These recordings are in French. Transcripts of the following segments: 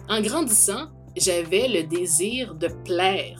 en grandissant, j'avais le désir de plaire.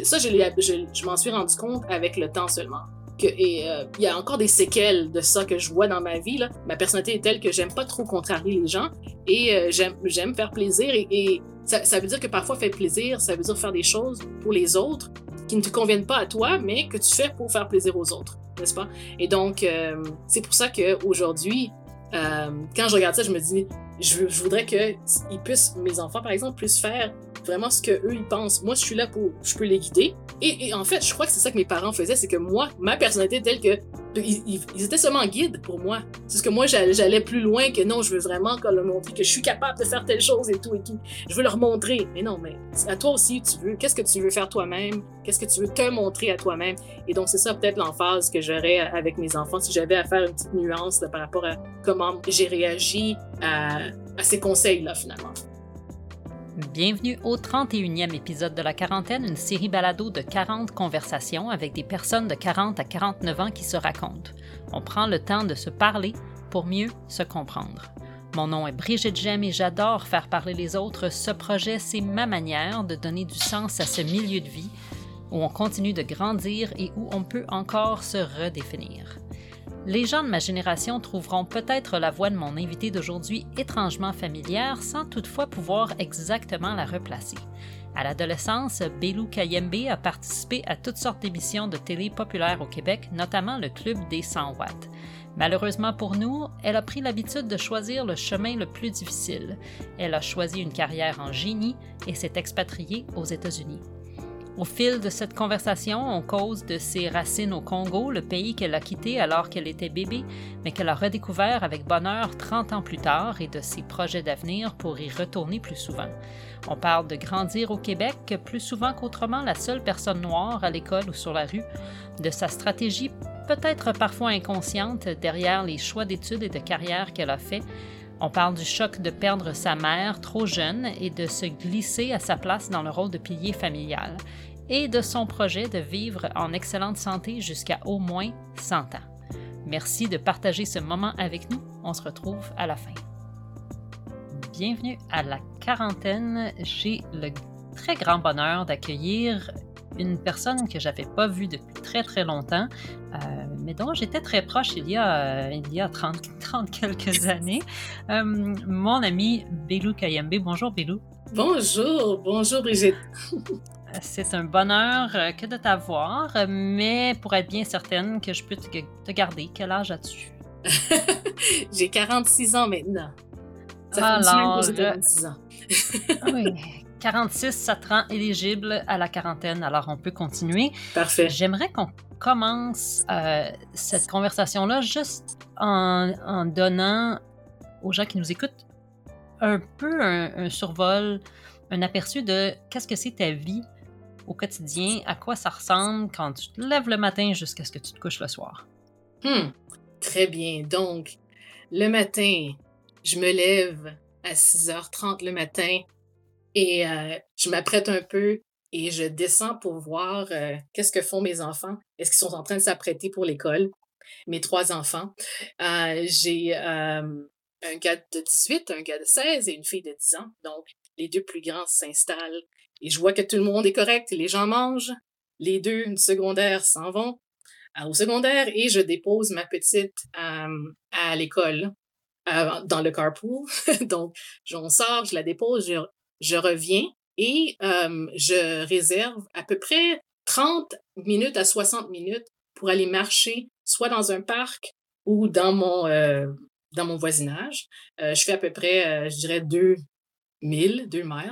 Je m'en suis rendu compte avec le temps seulement. Il y a encore des séquelles de ça que je vois dans ma vie. Là. Ma personnalité est telle que j'aime pas trop contrarier les gens et j'aime faire plaisir. Et ça veut dire que parfois faire plaisir, ça veut dire faire des choses pour les autres qui ne te conviennent pas à toi, mais que tu fais pour faire plaisir aux autres, n'est-ce pas? Et donc, c'est pour ça qu'aujourd'hui, quand je regarde ça, je me dis, je voudrais que mes enfants, par exemple, puissent faire vraiment ce qu'eux, ils pensent. Moi, je peux les guider. Et en fait, je crois que c'est ça que mes parents faisaient, c'est que moi, ma personnalité est telle que ils étaient seulement guides pour moi. C'est ce que moi, j'allais plus loin que non, je veux vraiment leur montrer que je suis capable de faire telle chose et tout et tout. Je veux leur montrer. Mais non, mais à toi aussi, qu'est-ce que tu veux faire toi-même? Qu'est-ce que tu veux te montrer à toi-même? Et donc, c'est ça peut-être l'emphase que j'aurais avec mes enfants si j'avais à faire une petite nuance là, par rapport à comment j'ai réagi à ces conseils-là, finalement. Bienvenue au 31e épisode de La Quarantaine, une série balado de 40 conversations avec des personnes de 40 à 49 ans qui se racontent. On prend le temps de se parler pour mieux se comprendre. Mon nom est Brigitte Gemme et j'adore faire parler les autres. Ce projet, c'est ma manière de donner du sens à ce milieu de vie où on continue de grandir et où on peut encore se redéfinir. Les gens de ma génération trouveront peut-être la voix de mon invité d'aujourd'hui étrangement familière sans toutefois pouvoir exactement la replacer. À l'adolescence, Bélou Kayembe a participé à toutes sortes d'émissions de télé populaires au Québec, notamment le Club des 100 watts. Malheureusement pour nous, elle a pris l'habitude de choisir le chemin le plus difficile. Elle a choisi une carrière en génie et s'est expatriée aux États-Unis. Au fil de cette conversation, on cause de ses racines au Congo, le pays qu'elle a quitté alors qu'elle était bébé, mais qu'elle a redécouvert avec bonheur 30 ans plus tard et de ses projets d'avenir pour y retourner plus souvent. On parle de grandir au Québec, plus souvent qu'autrement la seule personne noire à l'école ou sur la rue, de sa stratégie peut-être parfois inconsciente derrière les choix d'études et de carrière qu'elle a fait. On parle du choc de perdre sa mère trop jeune et de se glisser à sa place dans le rôle de pilier familial, et de son projet de vivre en excellente santé jusqu'à au moins 100 ans. Merci de partager ce moment avec nous. On se retrouve à la fin. Bienvenue à La Quarantaine. J'ai le très grand bonheur d'accueillir une personne que j'avais pas vue depuis très très longtemps, mais dont j'étais très proche il y a 30 quelques années. Mon ami Bélou Kayembe. Bonjour Bélou. Bonjour Brigitte. C'est un bonheur que de t'avoir, mais pour être bien certaine que je peux te garder, quel âge as-tu? J'ai 46 ans maintenant. Ça fait alors, j'ai 46 ans. Oui. 46, ça te rend éligible à la quarantaine, alors on peut continuer. Parfait. J'aimerais qu'on commence cette conversation-là juste en donnant aux gens qui nous écoutent un peu un survol, un aperçu de qu'est-ce que c'est ta vie au quotidien, à quoi ça ressemble quand tu te lèves le matin jusqu'à ce que tu te couches le soir. Très bien. Donc, le matin, je me lève à 6h30 le matin. Et je m'apprête un peu et je descends pour voir qu'est-ce que font mes enfants. Est-ce qu'ils sont en train de s'apprêter pour l'école? Mes 3 enfants. J'ai un gars de 18, un gars de 16 et une fille de 10 ans. Donc, les 2 plus grands s'installent et je vois que tout le monde est correct et les gens mangent. Les 2 du secondaire s'en vont au secondaire et je dépose ma petite à l'école dans le carpool. Donc, on sort, je la dépose, je reviens et je réserve à peu près 30 minutes à 60 minutes pour aller marcher, soit dans un parc ou dans mon voisinage. Je fais à peu près, je dirais, 2 miles.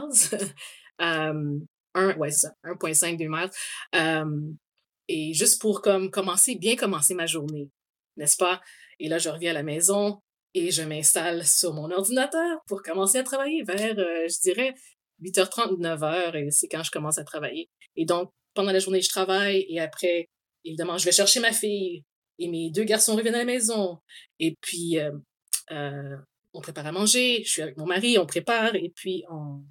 Ouais, c'est ça, 1,5, 2 miles. Et juste pour bien commencer ma journée, n'est-ce pas? Et là, je reviens à la maison, et je m'installe sur mon ordinateur pour commencer à travailler vers, je dirais, 8h30 ou 9h, et c'est quand je commence à travailler. Et donc, pendant la journée, je travaille, et après, évidemment, je vais chercher ma fille, et mes 2 garçons reviennent à la maison. Et puis, on prépare à manger, je suis avec mon mari, on prépare, et puis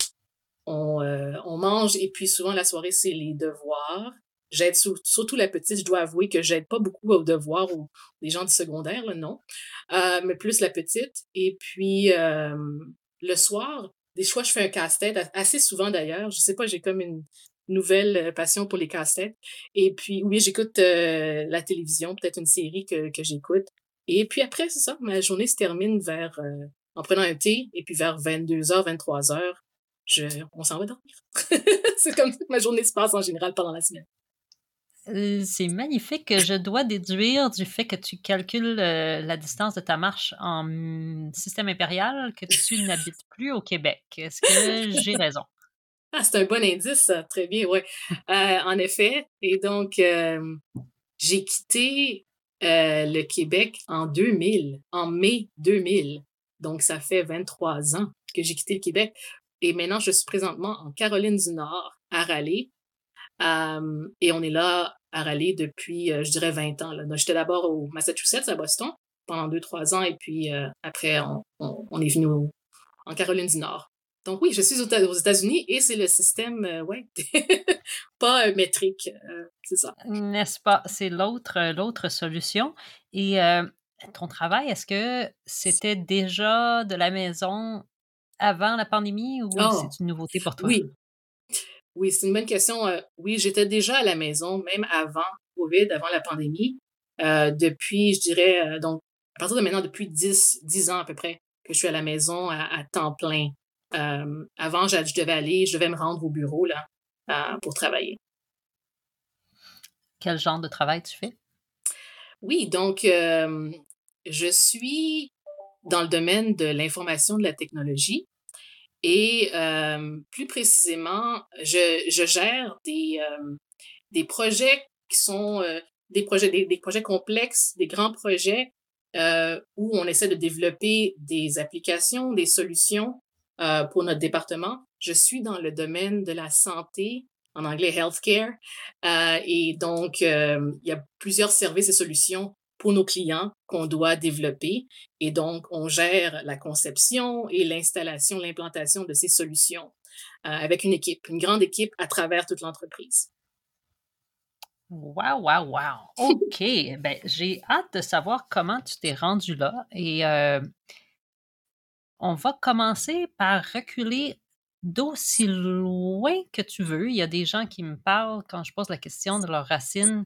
on mange, et puis souvent, la soirée, c'est les devoirs. J'aide surtout la petite, je dois avouer que j'aide pas beaucoup aux devoirs ou les gens du secondaire, là, non. Mais plus la petite. Et puis, le soir, des fois, je fais un casse-tête, assez souvent d'ailleurs. Je sais pas, j'ai comme une nouvelle passion pour les casse-têtes. Et puis, oui, j'écoute la télévision, peut-être une série que j'écoute. Et puis après, c'est ça, ma journée se termine vers, en prenant un thé, et puis vers 22h, 23h, on s'en va dormir. C'est comme ça que ma journée se passe en général pendant la semaine. C'est magnifique. Je dois déduire du fait que tu calcules la distance de ta marche en système impérial que tu n'habites plus au Québec. Est-ce que j'ai raison? Ah, c'est un bon indice, ça. Très bien, ouais. En effet. Et donc, j'ai quitté le Québec en 2000, en mai 2000. Donc, ça fait 23 ans que j'ai quitté le Québec. Et maintenant, je suis présentement en Caroline du Nord, à Raleigh. Et on est là à Raleigh depuis, je dirais, 20 ans. Là. Donc, j'étais d'abord au Massachusetts, à Boston, pendant 2-3 ans. Et puis, après, on est venu en Caroline du Nord. Donc oui, je suis aux États-Unis et c'est le système, ouais, pas métrique, c'est ça. N'est-ce pas? C'est l'autre solution. Et ton travail, est-ce que c'était déjà de la maison avant la pandémie ou Oh, c'est une nouveauté pour toi? oui, oui, c'est une bonne question. Oui, j'étais déjà à la maison, même avant COVID, avant la pandémie. Depuis, je dirais, donc, à partir de maintenant, depuis 10 ans à peu près, que je suis à la maison à temps plein. Avant, je devais me rendre au bureau, là, pour travailler. Quel genre de travail tu fais? Oui, donc, je suis dans le domaine de l'information de la technologie et plus précisément, je gère des projets qui sont des projets complexes, des grands projets où on essaie de développer des applications, des solutions pour notre département. Je suis dans le domaine de la santé, en anglais healthcare, et donc il y a plusieurs services et solutions pour nos clients qu'on doit développer. Et donc, on gère la conception et l'installation, l'implantation de ces solutions avec une équipe, une grande équipe à travers toute l'entreprise. Wow, wow, wow! OK. Ben, j'ai hâte de savoir comment tu t'es rendu là. Et on va commencer par reculer d'aussi loin que tu veux. Il y a des gens qui me parlent quand je pose la question de leurs racines.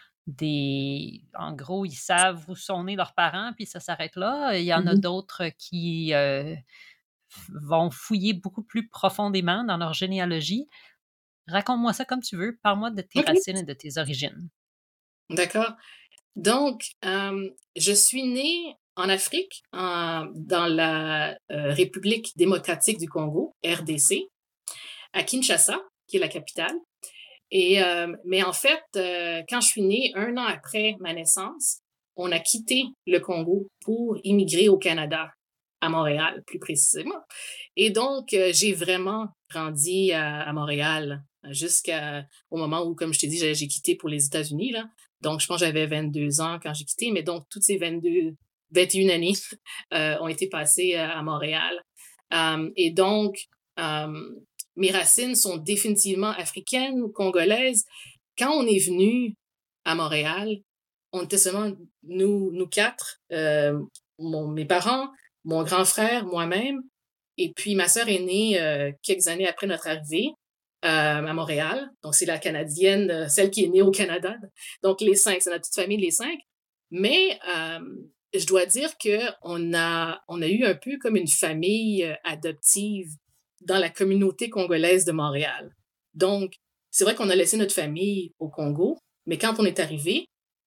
En gros, ils savent où sont nés leurs parents, puis ça s'arrête là. Il y en a Mhm. d'autres qui vont fouiller beaucoup plus profondément dans leur généalogie. Raconte-moi ça comme tu veux. Parle-moi de tes OK, racines et de tes origines. d'accord. Donc, je suis née en Afrique, dans la République démocratique du Congo, RDC, à Kinshasa, qui est la capitale. Et, mais en fait, quand je suis née, 1 an après ma naissance, on a quitté le Congo pour immigrer au Canada, à Montréal, plus précisément. Et donc, j'ai vraiment grandi à Montréal jusqu'au moment où, comme je t'ai dit, j'ai quitté pour les États-Unis, là. Donc, je pense que j'avais 22 ans quand j'ai quitté, mais donc, toutes ces 21 années ont été passées à Montréal. Et donc, euh, mes racines sont définitivement africaines ou congolaises. Quand on est venu à Montréal, on était seulement nous quatre, mes parents, mon grand frère, moi-même, et puis ma sœur est née quelques années après notre arrivée à Montréal. Donc c'est la Canadienne, celle qui est née au Canada. Donc les cinq, c'est notre petite famille, les cinq. Mais je dois dire que on a eu un peu comme une famille adoptive dans la communauté congolaise de Montréal. Donc c'est vrai qu'on a laissé notre famille au Congo, mais quand on est arrivé,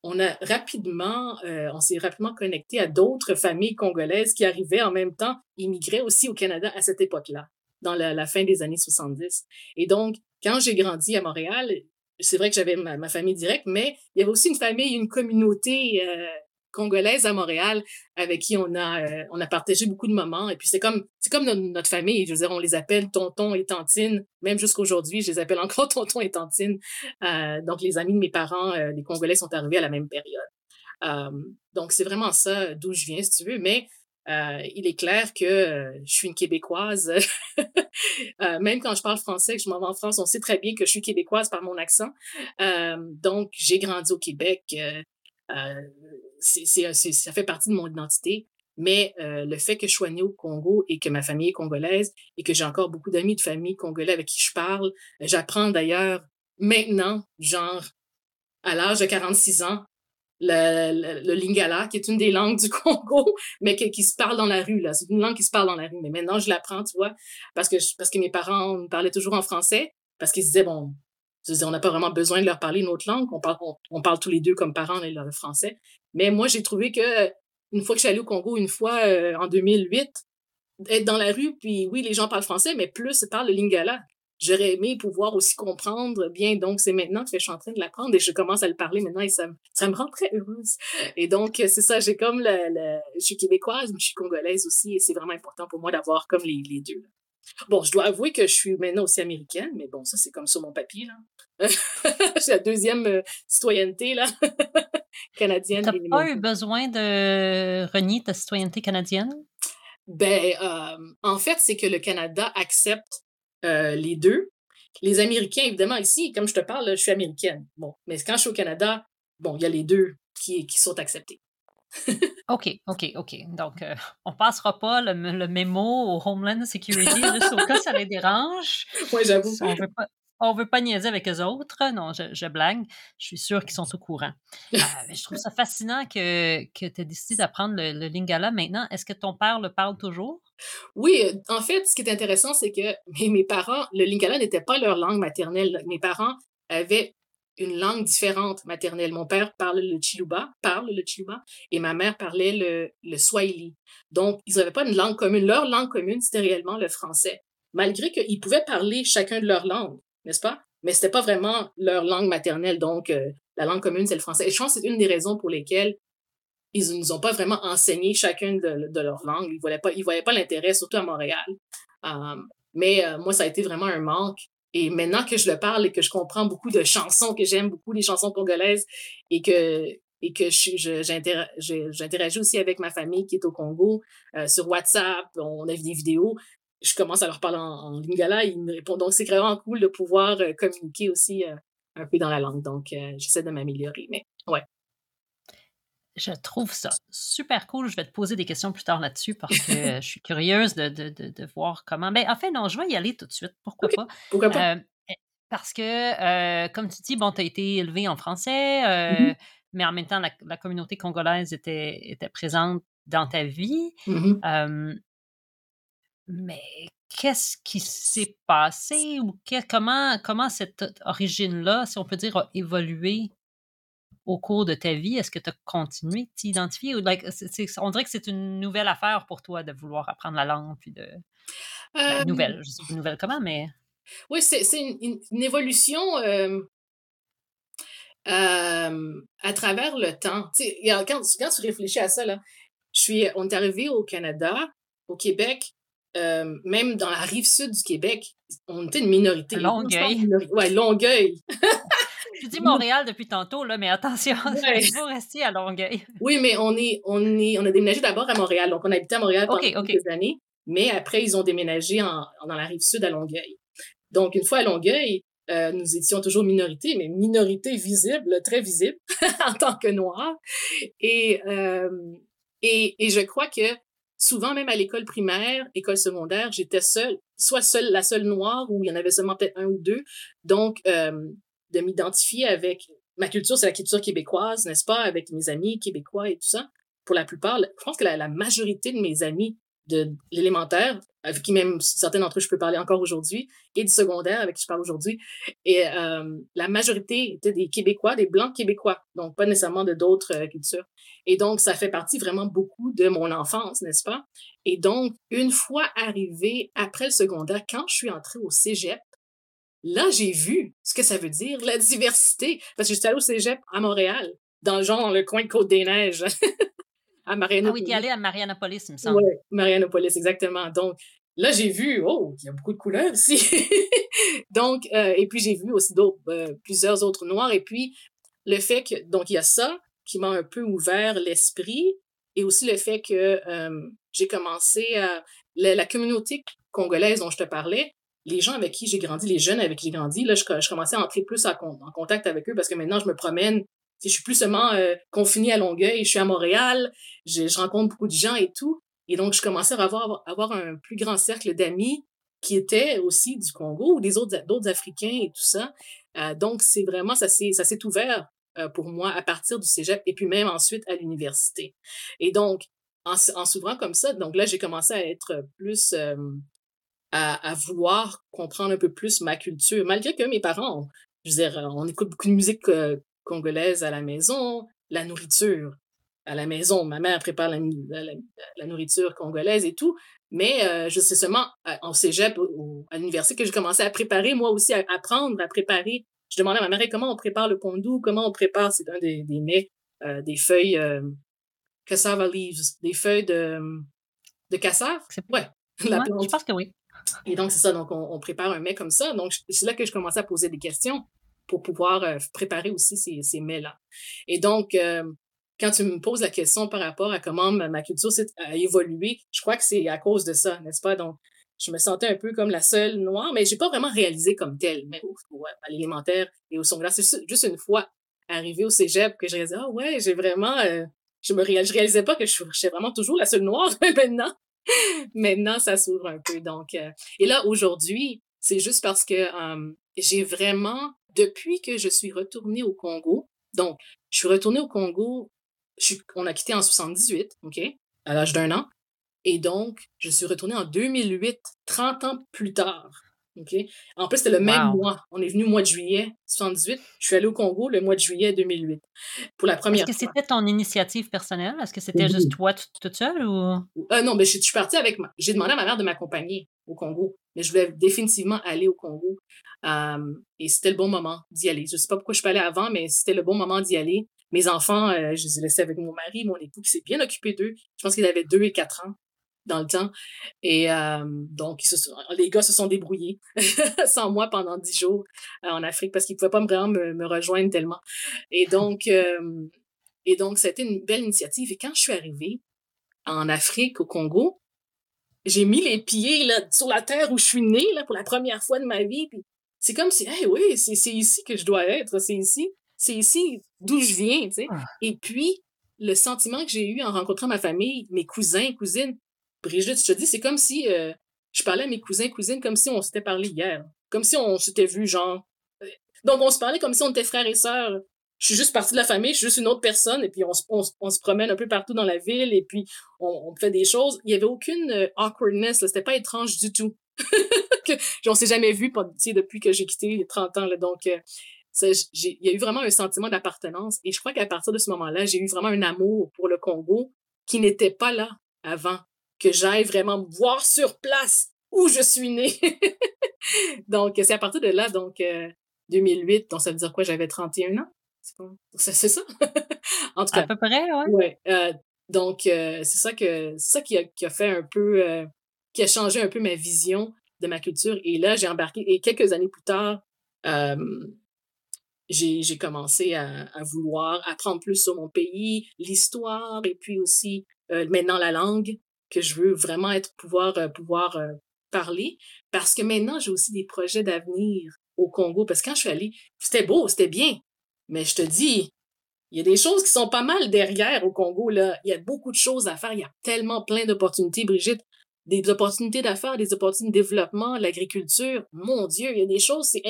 on s'est rapidement connecté à d'autres familles congolaises qui arrivaient en même temps, immigraient aussi au Canada à cette époque-là, dans la fin des années 70. Et donc, quand j'ai grandi à Montréal, c'est vrai que j'avais ma famille directe, mais il y avait aussi une famille, une communauté congolaise à Montréal avec qui on a partagé beaucoup de moments. Et puis c'est comme notre famille. Je veux dire, on les appelle tonton et tantine. Même jusqu'aujourd'hui, je les appelle encore tonton et tantine. Donc les amis de mes parents, les Congolais, sont arrivés à la même période. Euh, donc c'est vraiment ça d'où je viens, si tu veux. Mais il est clair que je suis une Québécoise. Même quand je parle français, que je m'en vais en France, on sait très bien que je suis québécoise par mon accent. Donc j'ai grandi au Québec. Euh, ça fait partie de mon identité. Mais le fait que je sois née au Congo et que ma famille est congolaise et que j'ai encore beaucoup d'amis de famille congolais avec qui je parle, j'apprends d'ailleurs maintenant, genre à l'âge de 46 ans, le Lingala, qui est une des langues du Congo, mais qui se parle dans la rue, là. C'est une langue qui se parle dans la rue. Mais maintenant, je l'apprends, tu vois, parce que mes parents me parlaient toujours en français, parce qu'ils se disaient, bon, je veux dire, on n'a pas vraiment besoin de leur parler une autre langue. On parle tous les deux comme parents le français. Mais moi, j'ai trouvé que une fois que je suis allée au Congo, une fois en 2008, être dans la rue, puis oui, les gens parlent français, mais plus ils parlent le Lingala. J'aurais aimé pouvoir aussi comprendre bien, donc c'est maintenant que je suis en train de l'apprendre et je commence à le parler maintenant et ça me rend très heureuse. Et donc, c'est ça, j'ai comme je suis québécoise, mais je suis congolaise aussi et c'est vraiment important pour moi d'avoir comme les deux. Bon, je dois avouer que je suis maintenant aussi américaine, mais bon, ça c'est comme sur mon papier, là. J'ai la deuxième citoyenneté, là, canadienne. T'as pas eu besoin de renier ta citoyenneté canadienne? Ben, en fait, c'est que le Canada accepte les deux. Les Américains, évidemment, ici, comme je te parle, je suis américaine. Bon, mais quand je suis au Canada, bon, il y a les deux qui sont acceptés. OK. Donc, on passera pas le mémo au Homeland Security juste au cas ça les dérange. Oui, j'avoue. On veut pas niaiser avec eux autres. Non, je blague. Je suis sûre qu'ils sont au courant. Mais je trouve ça fascinant que tu aies décidé d'apprendre le Lingala maintenant. Est-ce que ton père le parle toujours? Oui, en fait, ce qui est intéressant, c'est que mes parents, le Lingala n'était pas leur langue maternelle. Mes parents avaient une langue différente maternelle. Mon père parle le Chiluba, et ma mère parlait le Swahili. Donc, ils n'avaient pas une langue commune. Leur langue commune, c'était réellement le français. Malgré qu'ils pouvaient parler chacun de leur langue, n'est-ce pas? Mais c'était pas vraiment leur langue maternelle. Donc, la langue commune, c'est le français. Et je pense que c'est une des raisons pour lesquelles ils ne nous ont pas vraiment enseigné chacune de leur langue. Ils voyaient pas l'intérêt, surtout à Montréal. Mais moi, ça a été vraiment un manque. Et maintenant que je le parle et que je comprends beaucoup de chansons, que j'aime beaucoup les chansons congolaises et que j'interagis aussi avec ma famille qui est au Congo sur WhatsApp, on a vu des vidéos, je commence à leur parler en lingala, ils me répondent. Donc, c'est vraiment cool de pouvoir communiquer aussi un peu dans la langue. Donc, j'essaie de m'améliorer, mais ouais. Je trouve ça super cool. Je vais te poser des questions plus tard là-dessus parce que je suis curieuse de voir comment. Ben, en fait, non, je vais y aller tout de suite. Pourquoi OK, pas? pourquoi pas? Parce que, comme tu dis, bon, tu as été élevé en français, Mhm, mais en même temps, la communauté congolaise était présente dans ta vie. mhm. Mais qu'est-ce qui s'est passé ou comment cette origine-là, si on peut dire, a évolué au cours de ta vie? Est-ce que tu as continué de t'identifier? Ou on dirait que c'est une nouvelle affaire pour toi de vouloir apprendre la langue, puis Euh, nouvelle, je sais pas nouvelle comment, mais... oui, c'est une évolution à travers le temps. Tu sais, quand tu réfléchis à ça, là, on est arrivé au Canada, au Québec, même dans la rive sud du Québec, on était une minorité. Et quand je parle de Longueuil. ouais, Longueuil. Je dis Montréal depuis tantôt, là, mais attention, Ouais. vous restiez à Longueuil. Oui, mais on a déménagé d'abord à Montréal. Donc, on habitait à Montréal pendant OK. quelques années, mais après, ils ont déménagé dans la rive sud à Longueuil. Donc, une fois à Longueuil, nous étions toujours minorité, mais minorité visible, très visible, en tant que Noirs. Et, euh, et je crois que souvent, même à l'école primaire, école secondaire, j'étais la seule Noire, ou il y en avait seulement peut-être un ou deux. Donc, de m'identifier avec ma culture, c'est la culture québécoise, n'est-ce pas, avec mes amis québécois et tout ça. Pour la plupart, je pense que la majorité de mes amis de l'élémentaire, avec qui même certains d'entre eux je peux parler encore aujourd'hui, et du secondaire avec qui je parle aujourd'hui, et la majorité étaient des Québécois, des Blancs québécois, donc pas nécessairement de d'autres cultures. Et donc, ça fait partie vraiment beaucoup de mon enfance, n'est-ce pas? Et donc, une fois arrivée après le secondaire, quand je suis entrée au cégep, là, j'ai vu ce que ça veut dire, la diversité. Parce que j'étais allée au cégep à Montréal, dans le coin de Côte-des-Neiges, à Ah oui, t'es Marianopolis. allé à Marianopolis, il me semble. Ouais, Marianopolis, exactement. Donc, là, j'ai vu, oh, il y a beaucoup de couleurs ici. Donc, et puis j'ai vu aussi plusieurs autres noirs. Et puis, le fait que, donc, il y a ça qui m'a un peu ouvert l'esprit. Et aussi le fait que j'ai commencé la communauté congolaise dont je te parlais, les gens avec qui j'ai grandi, les jeunes avec qui j'ai grandi, là, je commençais à entrer plus en contact avec eux parce que maintenant, je me promène Je suis plus seulement confinée à Longueuil, je suis à Montréal, je rencontre beaucoup de gens et tout. Et donc, je commençais à avoir un plus grand cercle d'amis qui étaient aussi du Congo ou d'autres Africains et tout ça. Donc, c'est vraiment, ça s'est ouvert pour moi à partir du cégep et puis même ensuite à l'université. Et donc, en s'ouvrant comme ça, donc là, j'ai commencé à être plus, à vouloir comprendre un peu plus ma culture, malgré que mes parents, je veux dire, on écoute beaucoup de musique congolaise à la maison, la nourriture à la maison, ma mère prépare la nourriture congolaise et tout, mais je sais seulement en cégep, à l'université, que j'ai commencé à préparer, moi aussi, à apprendre à préparer. Je demandais à ma mère: comment on prépare le pondu, comment on prépare, c'est un des mets, des feuilles cassava leaves, des feuilles de cassave, ouais, la Ouais, je plante. pense que oui. Et donc, c'est ça. Donc, on prépare un mets comme ça. Donc, c'est là que je commençais à poser des questions pour pouvoir préparer aussi ces mets-là. Et donc, quand tu me poses la question par rapport à comment ma culture a évolué, je crois que c'est à cause de ça, n'est-ce pas? Donc, je me sentais un peu comme la seule noire, mais j'ai pas vraiment réalisé comme telle. Mais à l'élémentaire et au secondaire, c'est juste une fois arrivée au cégep que j'ai réalisé, ah ouais, j'ai vraiment, je réalisais pas que je suis vraiment toujours la seule noire maintenant. Maintenant, ça s'ouvre un peu. Donc, et là, aujourd'hui, c'est juste parce que j'ai vraiment, depuis que je suis retournée au Congo, donc, je suis retournée au Congo, on a quitté en 78, OK, à l'âge d'1 an. Et donc, je suis retournée en 2008, 30 ans plus tard. OK? En plus, c'était le même Wow. mois. On est venu au mois de juillet 78. Je suis allée au Congo le mois de juillet 2008 pour la Est-ce première que fois. c'était ton initiative personnelle? Est-ce que c'était juste toi toute seule ou? Non, mais je suis partie avec j'ai demandé à ma mère de m'accompagner au Congo, mais je voulais définitivement aller au Congo. Et c'était le bon moment d'y aller. Je sais pas pourquoi je suis pas allée avant, mais c'était le bon moment d'y aller. Mes enfants, je les ai laissés avec mon mari, mon époux, qui s'est bien occupé d'eux. Je pense qu'ils avaient 2 et 4 ans dans le temps. Et donc, les gars se sont débrouillés sans moi pendant 10 jours en Afrique parce qu'ils pouvaient pas vraiment me rejoindre tellement. Et donc, c'était une belle initiative. Et quand je suis arrivée en Afrique, au Congo, j'ai mis les pieds là, sur la terre où je suis née là, pour la première fois de ma vie. Puis c'est comme si, hey, oui, c'est ici que je dois être, c'est ici d'où je viens, tu sais. Ah. Et puis, le sentiment que j'ai eu en rencontrant ma famille, mes cousins, cousines, Brigitte, je te dis, c'est comme si je parlais à mes cousins, cousines comme si on s'était parlé hier, comme si on s'était vu, genre. Donc, on se parlait comme si on était frères et sœurs. Je suis juste partie de la famille, je suis juste une autre personne, et puis on se promène un peu partout dans la ville, et puis on fait des choses. Il y avait aucune awkwardness, là, c'était pas étrange du tout. On s'est jamais vu depuis que j'ai quitté les 30 ans. Là, donc, il y a eu vraiment un sentiment d'appartenance, et je crois qu'à partir de ce moment-là, j'ai eu vraiment un amour pour le Congo qui n'était pas là avant que j'aille vraiment me voir sur place où je suis née. Donc, c'est à partir de là, donc 2008, donc ça veut dire quoi, j'avais 31 ans? C'est ça? En tout À cas, peu près, ouais. ouais. Donc, c'est ça qui a fait un peu, qui a changé un peu ma vision de ma culture. Et là, j'ai embarqué, et quelques années plus tard, euh, j'ai commencé à vouloir apprendre plus sur mon pays, l'histoire, et puis aussi maintenant la langue que je veux vraiment pouvoir parler. Parce que maintenant, j'ai aussi des projets d'avenir au Congo. Parce que quand je suis allée, c'était beau, c'était bien. Mais je te dis, il y a des choses qui sont pas mal derrière au Congo, là. Il y a beaucoup de choses à faire. Il y a tellement plein d'opportunités, Brigitte. Des opportunités d'affaires, des opportunités de développement, l'agriculture. Mon Dieu, il y a des choses, c'est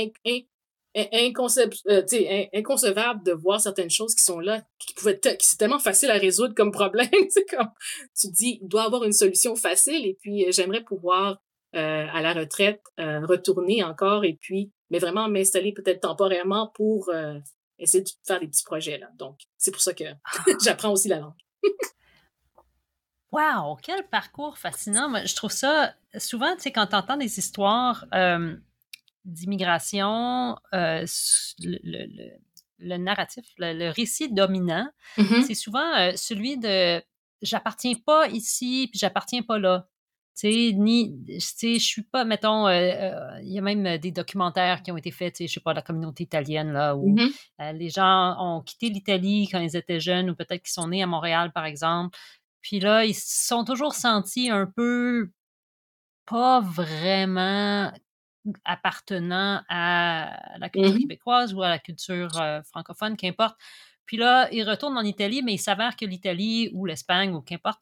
inconcevable de voir certaines choses qui sont là, qui c'est tellement facile à résoudre comme problème. C'est comme, tu te dis, il doit y avoir une solution facile, et puis j'aimerais pouvoir, à la retraite, retourner encore, et puis, mais vraiment m'installer peut-être temporairement pour essayer de faire des petits projets, là. Donc, c'est pour ça que j'apprends aussi la langue. Wow, quel parcours fascinant. Moi, je trouve ça, souvent, tu sais, quand tu entends des histoires d'immigration, le narratif, le récit dominant, Mm-hmm. c'est souvent celui de j'appartiens pas ici, puis j'appartiens pas là. Tu sais, je suis pas, mettons, il y a même des documentaires qui ont été faits, tu sais, je sais pas, la communauté italienne, là, où Mm-hmm. les gens ont quitté l'Italie quand ils étaient jeunes, ou peut-être qu'ils sont nés à Montréal, par exemple. Puis là, ils se sont toujours sentis un peu pas vraiment appartenant à la culture Mm-hmm. québécoise ou à la culture francophone, qu'importe. Puis là, il retourne en Italie, mais il s'avère que l'Italie ou l'Espagne ou qu'importe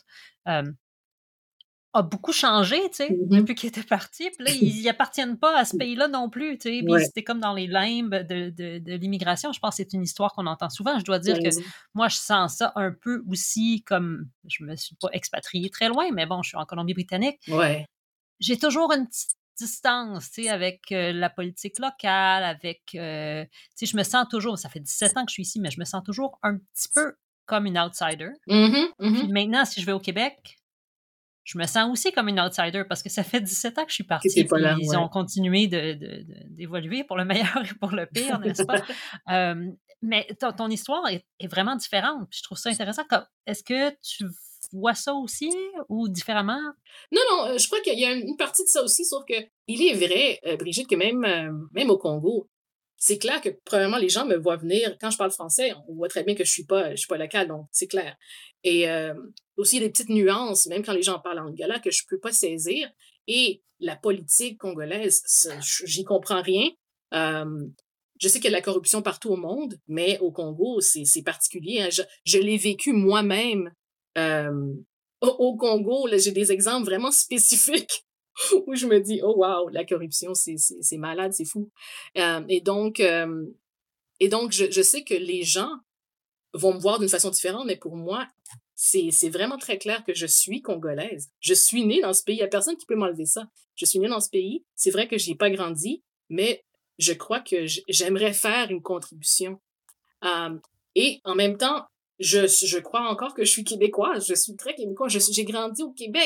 a beaucoup changé, tu sais, Mhm. depuis qu'il était parti. Puis là, ils appartiennent pas à ce pays-là non plus, tu sais. Puis Ouais, c'était comme dans les limbes de l'immigration. Je pense que c'est une histoire qu'on entend souvent. Je dois t'as dire que raison. moi, je sens ça un peu aussi comme... Je me suis pas expatriée très loin, mais bon, je suis en Colombie-Britannique. Ouais. J'ai toujours une petite distance, tu sais, avec la politique locale, avec... tu sais, je me sens toujours... Ça fait 17 ans que je suis ici, mais je me sens toujours un petit peu comme une outsider. Mhm, Puis mhm. maintenant, si je vais au Québec, je me sens aussi comme une outsider parce que ça fait 17 ans que je suis Que t'es partie, pas puis là, ils ouais. ont continué d'évoluer pour le meilleur et pour le pire, n'est-ce pas? Euh, mais ton histoire est vraiment différente. Puis je trouve ça intéressant. Est-ce que tu vois ça aussi ou différemment? Non, non, je crois qu'il y a une partie de ça aussi, sauf que il est vrai, Brigitte, que même au Congo, c'est clair que, premièrement, les gens me voient venir. Quand je parle français, on voit très bien que je suis pas locale, donc c'est clair. Et aussi, il y a des petites nuances, même quand les gens parlent en lingala, que je peux pas saisir. Et la politique congolaise, j'y comprends rien. Euh, je sais qu'il y a de la corruption partout au monde, mais au Congo, c'est particulier, hein. Je l'ai vécu moi-même. Euh, au Congo, là, j'ai des exemples vraiment spécifiques où je me dis, oh wow, la corruption, c'est malade, c'est fou. Euh, et donc, euh, et donc je sais que les gens vont me voir d'une façon différente, mais pour moi, c'est vraiment très clair que je suis congolaise. Je suis née dans ce pays. Il n'y a personne qui peut m'enlever ça. Je suis née dans ce pays. C'est vrai que je n'y ai pas grandi, mais je crois que j'aimerais faire une contribution. Euh, et en même temps, je crois encore que je suis québécoise. Je suis très québécoise. J'ai grandi au Québec.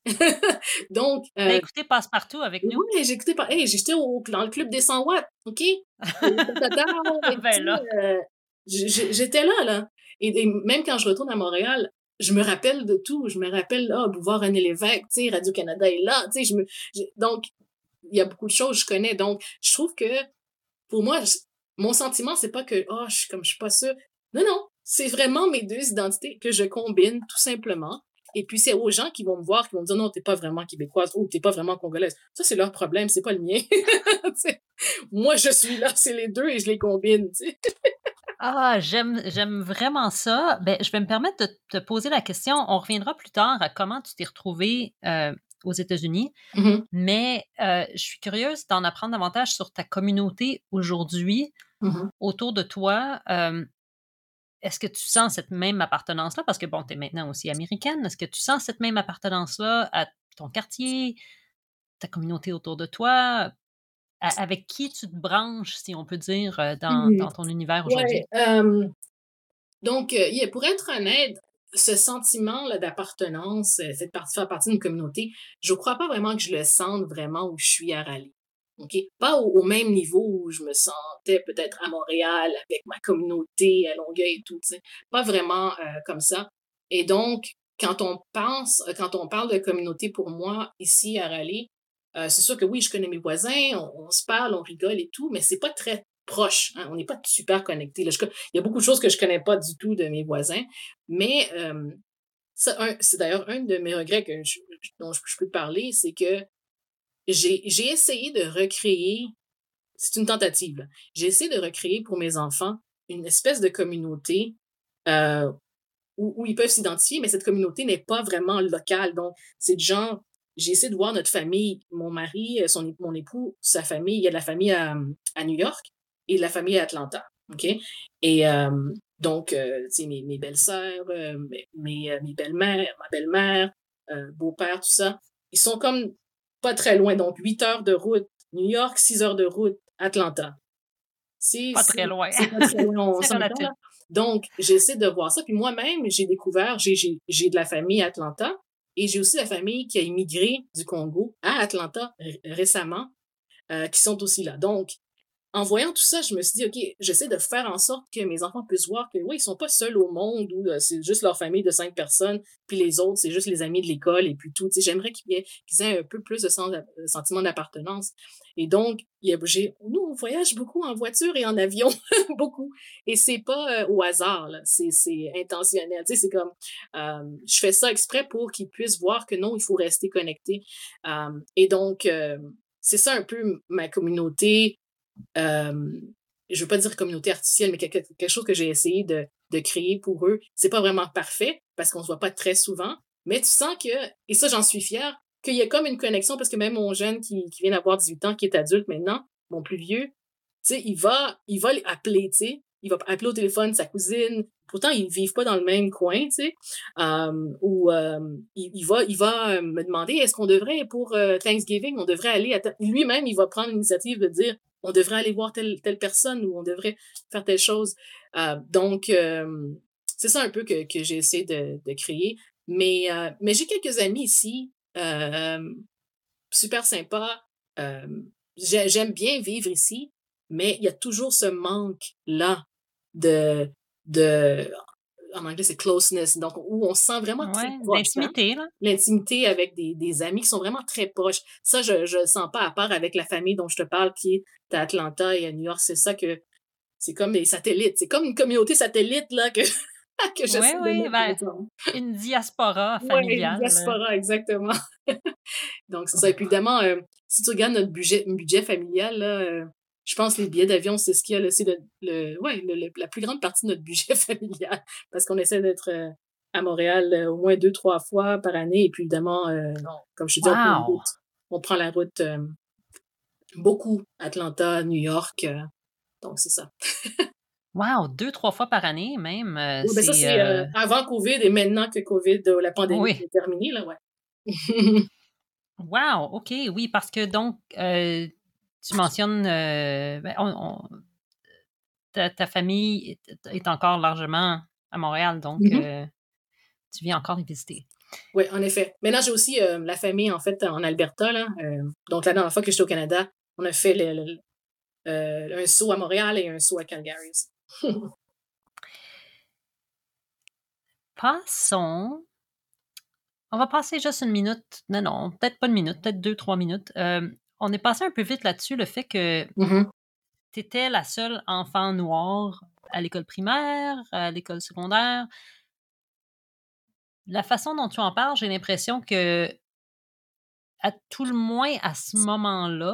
Donc, Ben écoutez, passe partout avec nous. ouais, j'ai écouté par, hey, j'étais dans le club des 100 watts, OK? Tata, et Ben tu là. sais, j'étais là, là. Et même quand je retourne à Montréal, je me rappelle de tout. Je me rappelle, là, Boulevard René Lévesque, tu sais, Radio-Canada est là, tu sais, donc, il y a beaucoup de choses que je connais. Donc, je trouve que, pour moi, mon sentiment, c'est pas que, oh, je suis pas sûre. Non, non. C'est vraiment mes deux identités que je combine, tout simplement. Et puis, c'est aux gens qui vont me voir, qui vont me dire, non, t'es pas vraiment québécoise ou t'es pas vraiment congolaise. Ça, c'est leur problème, c'est pas le mien. Moi, je suis là, c'est les deux et je les combine, tu sais. Ah, j'aime vraiment ça. Ben, je vais me permettre de te poser la question. On reviendra plus tard à comment tu t'es retrouvée aux États-Unis, Mhm, mais je suis curieuse d'en apprendre davantage sur ta communauté aujourd'hui mhm. autour de toi. Est-ce que tu sens cette même appartenance-là? Parce que, bon, tu es maintenant aussi américaine. Est-ce que tu sens cette même appartenance-là à ton quartier, ta communauté autour de toi? Avec qui tu te branches, si on peut dire, Mhm. dans ton univers Ouais, aujourd'hui? donc, pour être honnête, ce sentiment-là d'appartenance, faire partie d'une communauté, je crois pas vraiment que je le sente vraiment où je suis à Raleigh. OK? Pas au même niveau où je me sentais peut-être à Montréal avec ma communauté à Longueuil et tout, tu sais. Pas vraiment comme ça. Et donc, quand on parle de communauté pour moi ici à Raleigh, c'est sûr que oui, je connais mes voisins, on se parle, on rigole et tout, mais c'est pas très proche, hein. On n'est pas super connectés. Là. Il y a beaucoup de choses que je connais pas du tout de mes voisins, mais c'est d'ailleurs un de mes regrets dont je peux te parler, c'est que j'ai essayé de recréer, c'est une tentative, là. J'ai essayé de recréer pour mes enfants une espèce de communauté euh, où ils peuvent s'identifier, mais cette communauté n'est pas vraiment locale. Donc, c'est de genre, j'ai essayé de voir notre famille, mon mari, mon époux, sa famille, il y a de la famille à New York et de la famille à Atlanta. OK? Et donc, tu sais, mes belles-sœurs, mes belles-mères, ma belle-mère, beau-père, tout ça, ils sont comme pas très loin. Donc, 8 heures de route, New York, 6 heures de route, Atlanta. Pas très loin. C'est pas très loin, on C'est s'entend, relatif. là? Donc, j'essaie de voir ça. Puis moi-même, j'ai découvert, j'ai de la famille à Atlanta et j'ai aussi la famille qui a immigré du Congo à Atlanta récemment, qui sont aussi là. Donc, en voyant tout ça, je me suis dit, OK, j'essaie de faire en sorte que mes enfants puissent voir que, oui, ils sont pas seuls au monde où c'est juste leur famille de 5 personnes, puis les autres, c'est juste les amis de l'école et puis tout. Tu sais, j'aimerais qu'ils aient un peu plus de sentiment d'appartenance. Et donc, nous, on voyage beaucoup en voiture et en avion, beaucoup. Et c'est pas au hasard, là. C'est intentionnel. Tu sais, c'est comme, je fais ça exprès pour qu'ils puissent voir que non, il faut rester connecté. Et donc, c'est ça un peu ma communauté. Euh, je veux pas dire communauté artificielle, mais quelque chose que j'ai essayé de créer pour eux. C'est pas vraiment parfait parce qu'on se voit pas très souvent, mais tu sens que, et ça j'en suis fière, qu'il y a comme une connexion parce que même mon jeune qui vient d'avoir 18 ans, qui est adulte maintenant, mon plus vieux, tu sais, il va appeler, tu sais, il va appeler au téléphone sa cousine. Pourtant, ils vivent pas dans le même coin, tu sais. Ou il va me demander est-ce qu'on devrait pour Thanksgiving, on devrait aller lui-même, il va prendre l'initiative de dire on devrait aller voir telle personne ou on devrait faire telle chose. Donc c'est ça un peu que j'ai essayé de créer. Mais j'ai quelques amis ici, super sympas. J'aime bien vivre ici, mais il y a toujours ce manque-là de, de, en anglais, c'est closeness, donc où on se sent vraiment très Ouais, proche, hein? d'intimité, là. L'intimité avec des amis qui sont vraiment très proches. Ça, je le sens pas à part avec la famille dont je te parle qui est à Atlanta et à New York. C'est ça que, c'est comme des satellites. C'est comme une communauté satellite, là, que, que Oui, j'essaie de oui, mettre ben, ensemble. une diaspora Ouais, une familiale. diaspora, exactement. Donc, c'est ça. Et puis, évidemment, si tu regardes notre budget familial, là, je pense que les billets d'avion, c'est ce qu'il y a, là, c'est la plus grande partie de notre budget familial. Parce qu'on essaie d'être à Montréal au moins 2, 3 fois par année. Et puis, évidemment, comme je te dis, Wow! on prend la route beaucoup. Atlanta, New York. Donc, c'est ça. Wow! 2-3 fois par année, même. Oui, ben ça, C'est. c'est avant COVID et maintenant que COVID, la pandémie Oui. est terminée, là, ouais. Wow! OK, oui, parce que donc, tu mentionnes. Ben, ta famille est encore largement à Montréal, donc Mhm. tu viens encore les visiter. Oui, en effet. Maintenant, j'ai aussi la famille, en fait, en Alberta, là. Donc, la dernière fois que j'étais au Canada, on a fait un saut à Montréal et un saut à Calgary aussi. Passons. On va passer juste une minute. Non, non, peut-être pas une minute, peut-être 2-3 minutes. On est passé un peu vite là-dessus, le fait que Mhm. tu étais la seule enfant noire à l'école primaire, à l'école secondaire. La façon dont tu en parles, j'ai l'impression que, à tout le moins à ce moment-là,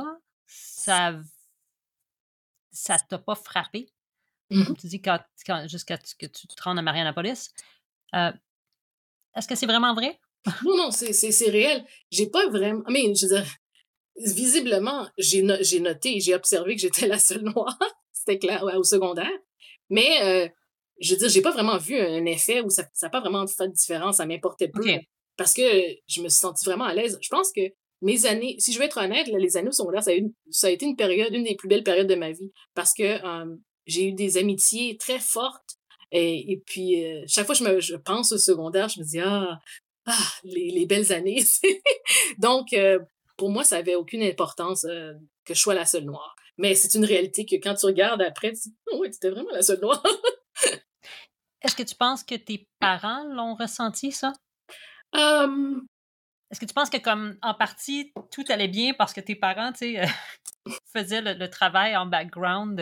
ça t'a pas frappé. Mhm. Comme tu dis, jusqu'à ce que tu te rendes à Marianapolis. Euh, Est-ce que c'est vraiment vrai? Non, non, c'est réel. J'ai pas vraiment. Mais, je veux dire, visiblement, j'ai noté, j'ai observé que j'étais la seule noire. C'était clair, ouais, au secondaire. Mais, je veux dire, j'ai pas vraiment vu un effet où ça n'a pas vraiment fait de différence. Ça m'importait peu, là. OK. Parce que je me suis sentie vraiment à l'aise. Je pense que mes années, si je veux être honnête, là, les années au secondaire, ça a été une des plus belles périodes de ma vie. Parce que j'ai eu des amitiés très fortes. Et puis, chaque fois que je pense au secondaire, je me dis, les belles années. Donc, pour moi, ça avait aucune importance que je sois la seule noire. Mais c'est une réalité que quand tu regardes après, tu dis, oh oui, tu étais vraiment la seule noire. Est-ce que tu penses que tes parents l'ont ressenti, ça? Hum, Est-ce que tu penses que, comme, en partie, tout allait bien parce que tes parents, tu sais, faisaient le travail en background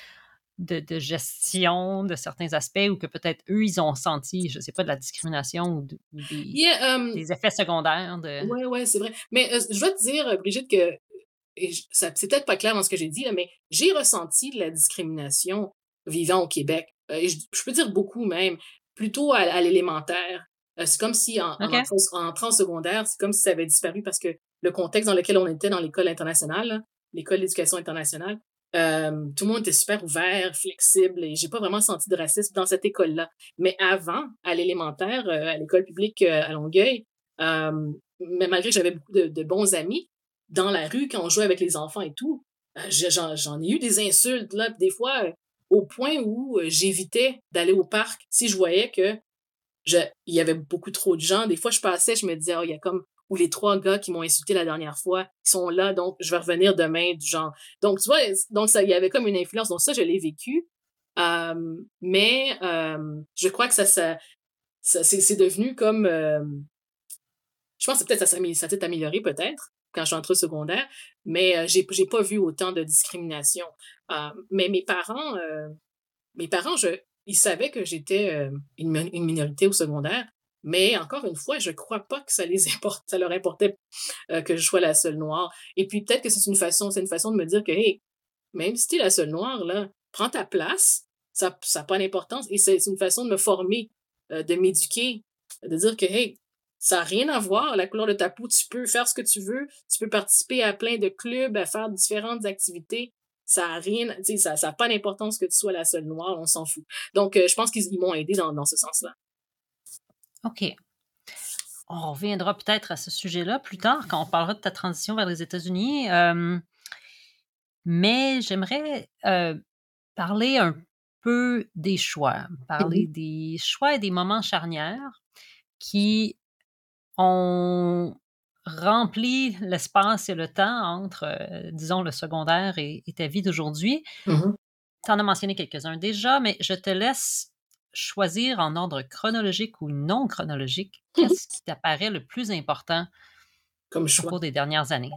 de gestion de certains aspects ou que peut-être eux, ils ont senti, je sais pas, de la discrimination ou yeah, des effets secondaires de... ouais, ouais, c'est vrai. Mais je dois te dire, Brigitte, que c'est peut-être pas clair dans ce que j'ai dit, là, mais j'ai ressenti de la discrimination vivant au Québec. Et je peux dire beaucoup même, plutôt à l'élémentaire. C'est comme si OK. en entrant au secondaire, c'est comme si ça avait disparu parce que le contexte dans lequel on était dans l'école internationale, là, l'école d'éducation internationale, tout le monde était super ouvert, flexible, et j'ai pas vraiment senti de racisme dans cette école-là. Mais avant, à l'élémentaire, à l'école publique à Longueuil, euh, mais malgré que j'avais beaucoup de bons amis, dans la rue, quand on jouait avec les enfants et tout, j'en ai eu des insultes, là, puis des fois, au point où j'évitais d'aller au parc si je voyais que il y avait beaucoup trop de gens. Des fois, je passais, je me disais, oh, il y a comme, ou les 3 gars qui m'ont insulté la dernière fois, ils sont là, donc je vais revenir demain, du genre. Donc, tu vois, donc ça, il y avait comme une influence. Donc, ça, je l'ai vécu. Mais je crois que c'est devenu comme, je pense que peut-être ça s'est amélioré peut-être quand je suis entrée au secondaire, mais j'ai pas vu autant de discrimination. Mais mes parents, ils savaient que j'étais une minorité au secondaire, mais encore une fois, je crois pas que ça leur importait que je sois la seule noire. Et puis peut-être que c'est une façon de me dire que, hey, même si t'es la seule noire, là, prends ta place, ça n'a pas d'importance. Et c'est une façon de me former, de m'éduquer, de dire que, hey, ça n'a rien à voir, la couleur de ta peau, tu peux faire ce que tu veux, tu peux participer à plein de clubs, à faire différentes activités. Ça n'a rien, tu sais, ça n'a pas d'importance que tu sois la seule noire, on s'en fout. Donc, je pense qu'ils m'ont aidé dans ce sens-là. OK. On reviendra peut-être à ce sujet-là plus tard, quand on parlera de ta transition vers les États-Unis. Mais j'aimerais parler un peu des choix, parler des choix et des moments charnières qui ont rempli l'espace et le temps entre, disons, le secondaire et ta vie d'aujourd'hui. Mm-hmm. Tu en as mentionné quelques-uns déjà, mais je te laisse choisir en ordre chronologique ou non chronologique, qu'est-ce qui t'apparaît le plus important comme au choix cours des dernières années?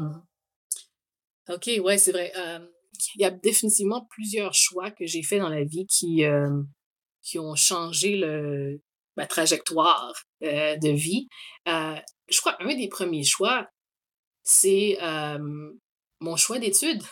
OK, ouais, c'est vrai. Il y a définitivement plusieurs choix que j'ai faits dans la vie qui ont changé ma trajectoire de vie. Je crois un des premiers choix, c'est mon choix d'études.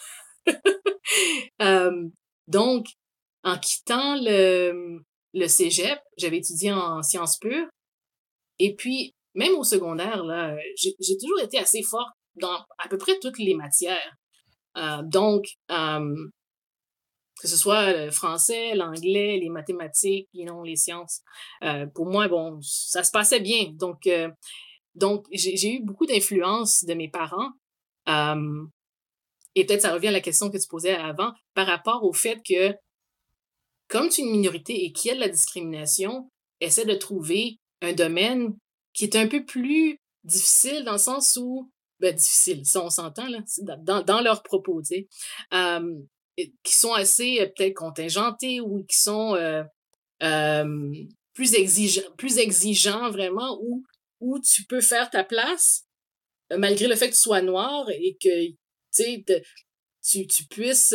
Donc, en quittant le cégep, j'avais étudié en sciences pures. Et puis, même au secondaire, là, j'ai toujours été assez forte dans à peu près toutes les matières. Donc, que ce soit le français, l'anglais, les mathématiques, les sciences, pour moi, bon, ça se passait bien. Donc j'ai eu beaucoup d'influence de mes parents. Et peut-être ça revient à la question que tu posais avant, par rapport au fait que, comme tu es une minorité et qu'il y a de la discrimination, essaie de trouver un domaine qui est un peu plus difficile dans le sens où, difficile, ça on s'entend, là, dans leurs propos, tu sais, qui sont assez peut-être contingentés ou qui sont plus exigeants vraiment, où tu peux faire ta place malgré le fait que tu sois noir et que tu puisses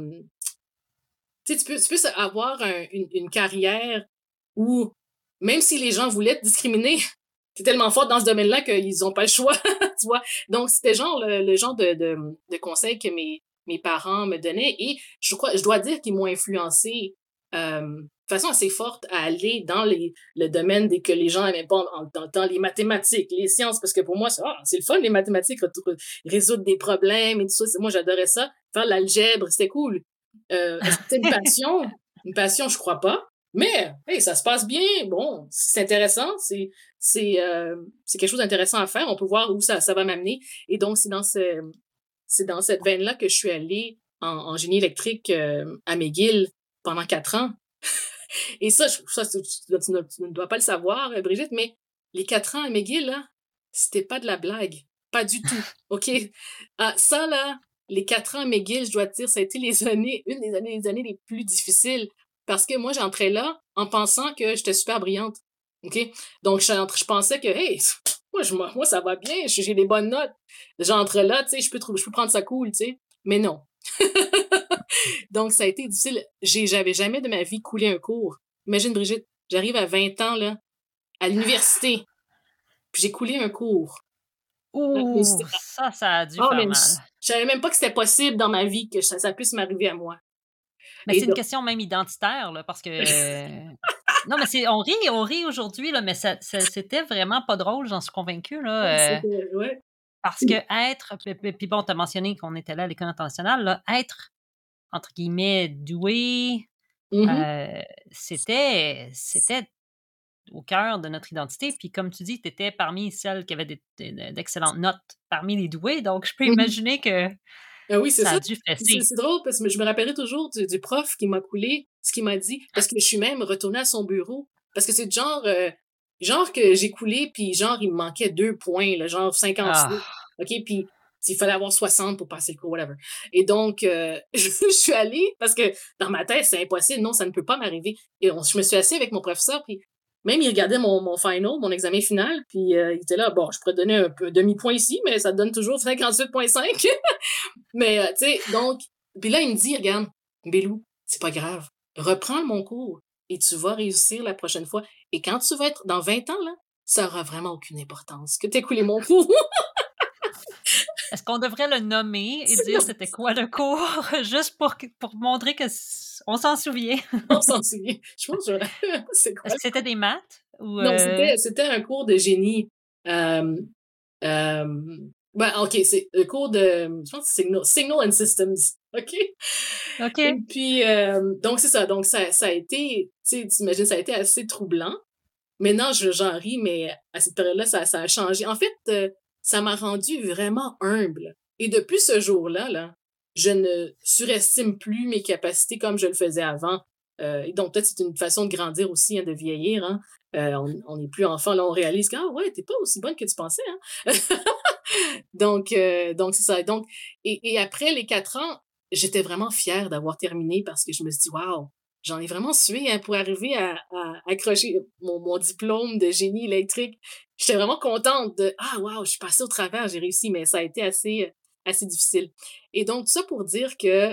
tu puisses avoir une carrière où, même si les gens voulaient te discriminer, t'es tellement forte dans ce domaine-là qu'ils n'ont pas le choix, tu vois. Donc, c'était genre le genre de conseils que mes parents me donnaient. Et je dois dire qu'ils m'ont influencé de façon assez forte à aller dans le domaine que les gens n'aimaient pas, dans les mathématiques, les sciences, parce que pour moi, c'est le fun, les mathématiques, résoudre des problèmes et tout ça. Moi, j'adorais ça. Faire de l'algèbre, c'était cool. Est-ce que c'est une passion? Une passion, je crois pas. Mais, hey, ça se passe bien. Bon, c'est intéressant. C'est quelque chose d'intéressant à faire. On peut voir où ça va m'amener. Et donc, c'est dans cette veine-là que je suis allée en génie électrique à McGill pendant 4 ans. Et ça, tu ne dois pas le savoir, Brigitte, mais les 4 ans à McGill, là, c'était pas de la blague. Pas du tout. OK? Ça, là, les 4 ans à McGill, je dois te dire, ça a été les années les plus difficiles. Parce que moi, j'entrais là en pensant que j'étais super brillante. OK? Donc, je pensais que, hey, moi, ça va bien, j'ai des bonnes notes. J'entre là, tu sais, je peux prendre ça cool, tu sais. Mais non. Donc, ça a été difficile. J'avais jamais de ma vie coulé un cours. Imagine, Brigitte, j'arrive à 20 ans, là, à l'université, puis j'ai coulé un cours. Ouh, ça a dû faire mal. Je savais même pas que c'était possible dans ma vie que ça puisse m'arriver à moi. Mais c'est une question même identitaire, là, parce que... non, mais on rit aujourd'hui, là, mais c'était vraiment pas drôle, j'en suis convaincue, là. Ouais. Parce que puis bon, t'as mentionné qu'on était là à l'École internationale, là, être, entre guillemets, doué, c'était au cœur de notre identité. Puis comme tu dis, t'étais parmi celles qui avaient d'excellentes notes parmi les doués, donc je peux imaginer que oui, c'est ça. A dû fesser. C'est drôle parce que je me rappellerai toujours du prof qui m'a coulé, ce qu'il m'a dit, parce que je suis même retournée à son bureau, parce que c'est du genre que j'ai coulé, puis genre il me manquait 2 points, là, genre 56. OK, puis il fallait avoir 60 pour passer le cours, whatever. Et donc, je suis allée, parce que dans ma tête, c'est impossible, non, ça ne peut pas m'arriver. Et je me suis assise avec mon professeur, puis même il regardait mon final, mon examen final, puis il était là, bon, je pourrais te donner un demi-point ici, mais ça te donne toujours 58,5. Mais, tu sais, donc, puis là, il me dit, regarde, Bélou, c'est pas grave, reprends mon cours et tu vas réussir la prochaine fois. Et quand tu vas être dans 20 ans, là, ça aura vraiment aucune importance que t'aies coulé mon cours. Est-ce qu'on devrait le nommer et dire c'était quoi le cours, juste pour montrer on s'en souvient? On s'en souvient. Je pense que c'est quoi? Est-ce que c'était des maths ou Non, c'était un cours de génie. Euh, OK, c'est le cours de, je pense que c'est Signal and Systems. OK? OK. Et puis, donc c'est ça. Donc ça a été, tu sais, t'imagines, ça a été assez troublant. Maintenant, j'en ris, mais à cette période-là, ça a changé. En fait, ça m'a rendu vraiment humble. Et depuis ce jour-là, là, je ne surestime plus mes capacités comme je le faisais avant. Et donc, peut-être c'est une façon de grandir aussi, hein, de vieillir. Hein. On n'est plus enfant, là, on réalise que, ah ouais, t'es pas aussi bonne que tu pensais. Hein. Donc c'est ça. Donc, et après les 4 ans, j'étais vraiment fière d'avoir terminé parce que je me suis dit, waouh, j'en ai vraiment sué, hein, pour arriver à accrocher mon diplôme de génie électrique. J'étais vraiment contente de, ah waouh, je suis passée au travers, j'ai réussi, mais ça a été assez difficile. Et donc, tout ça pour dire que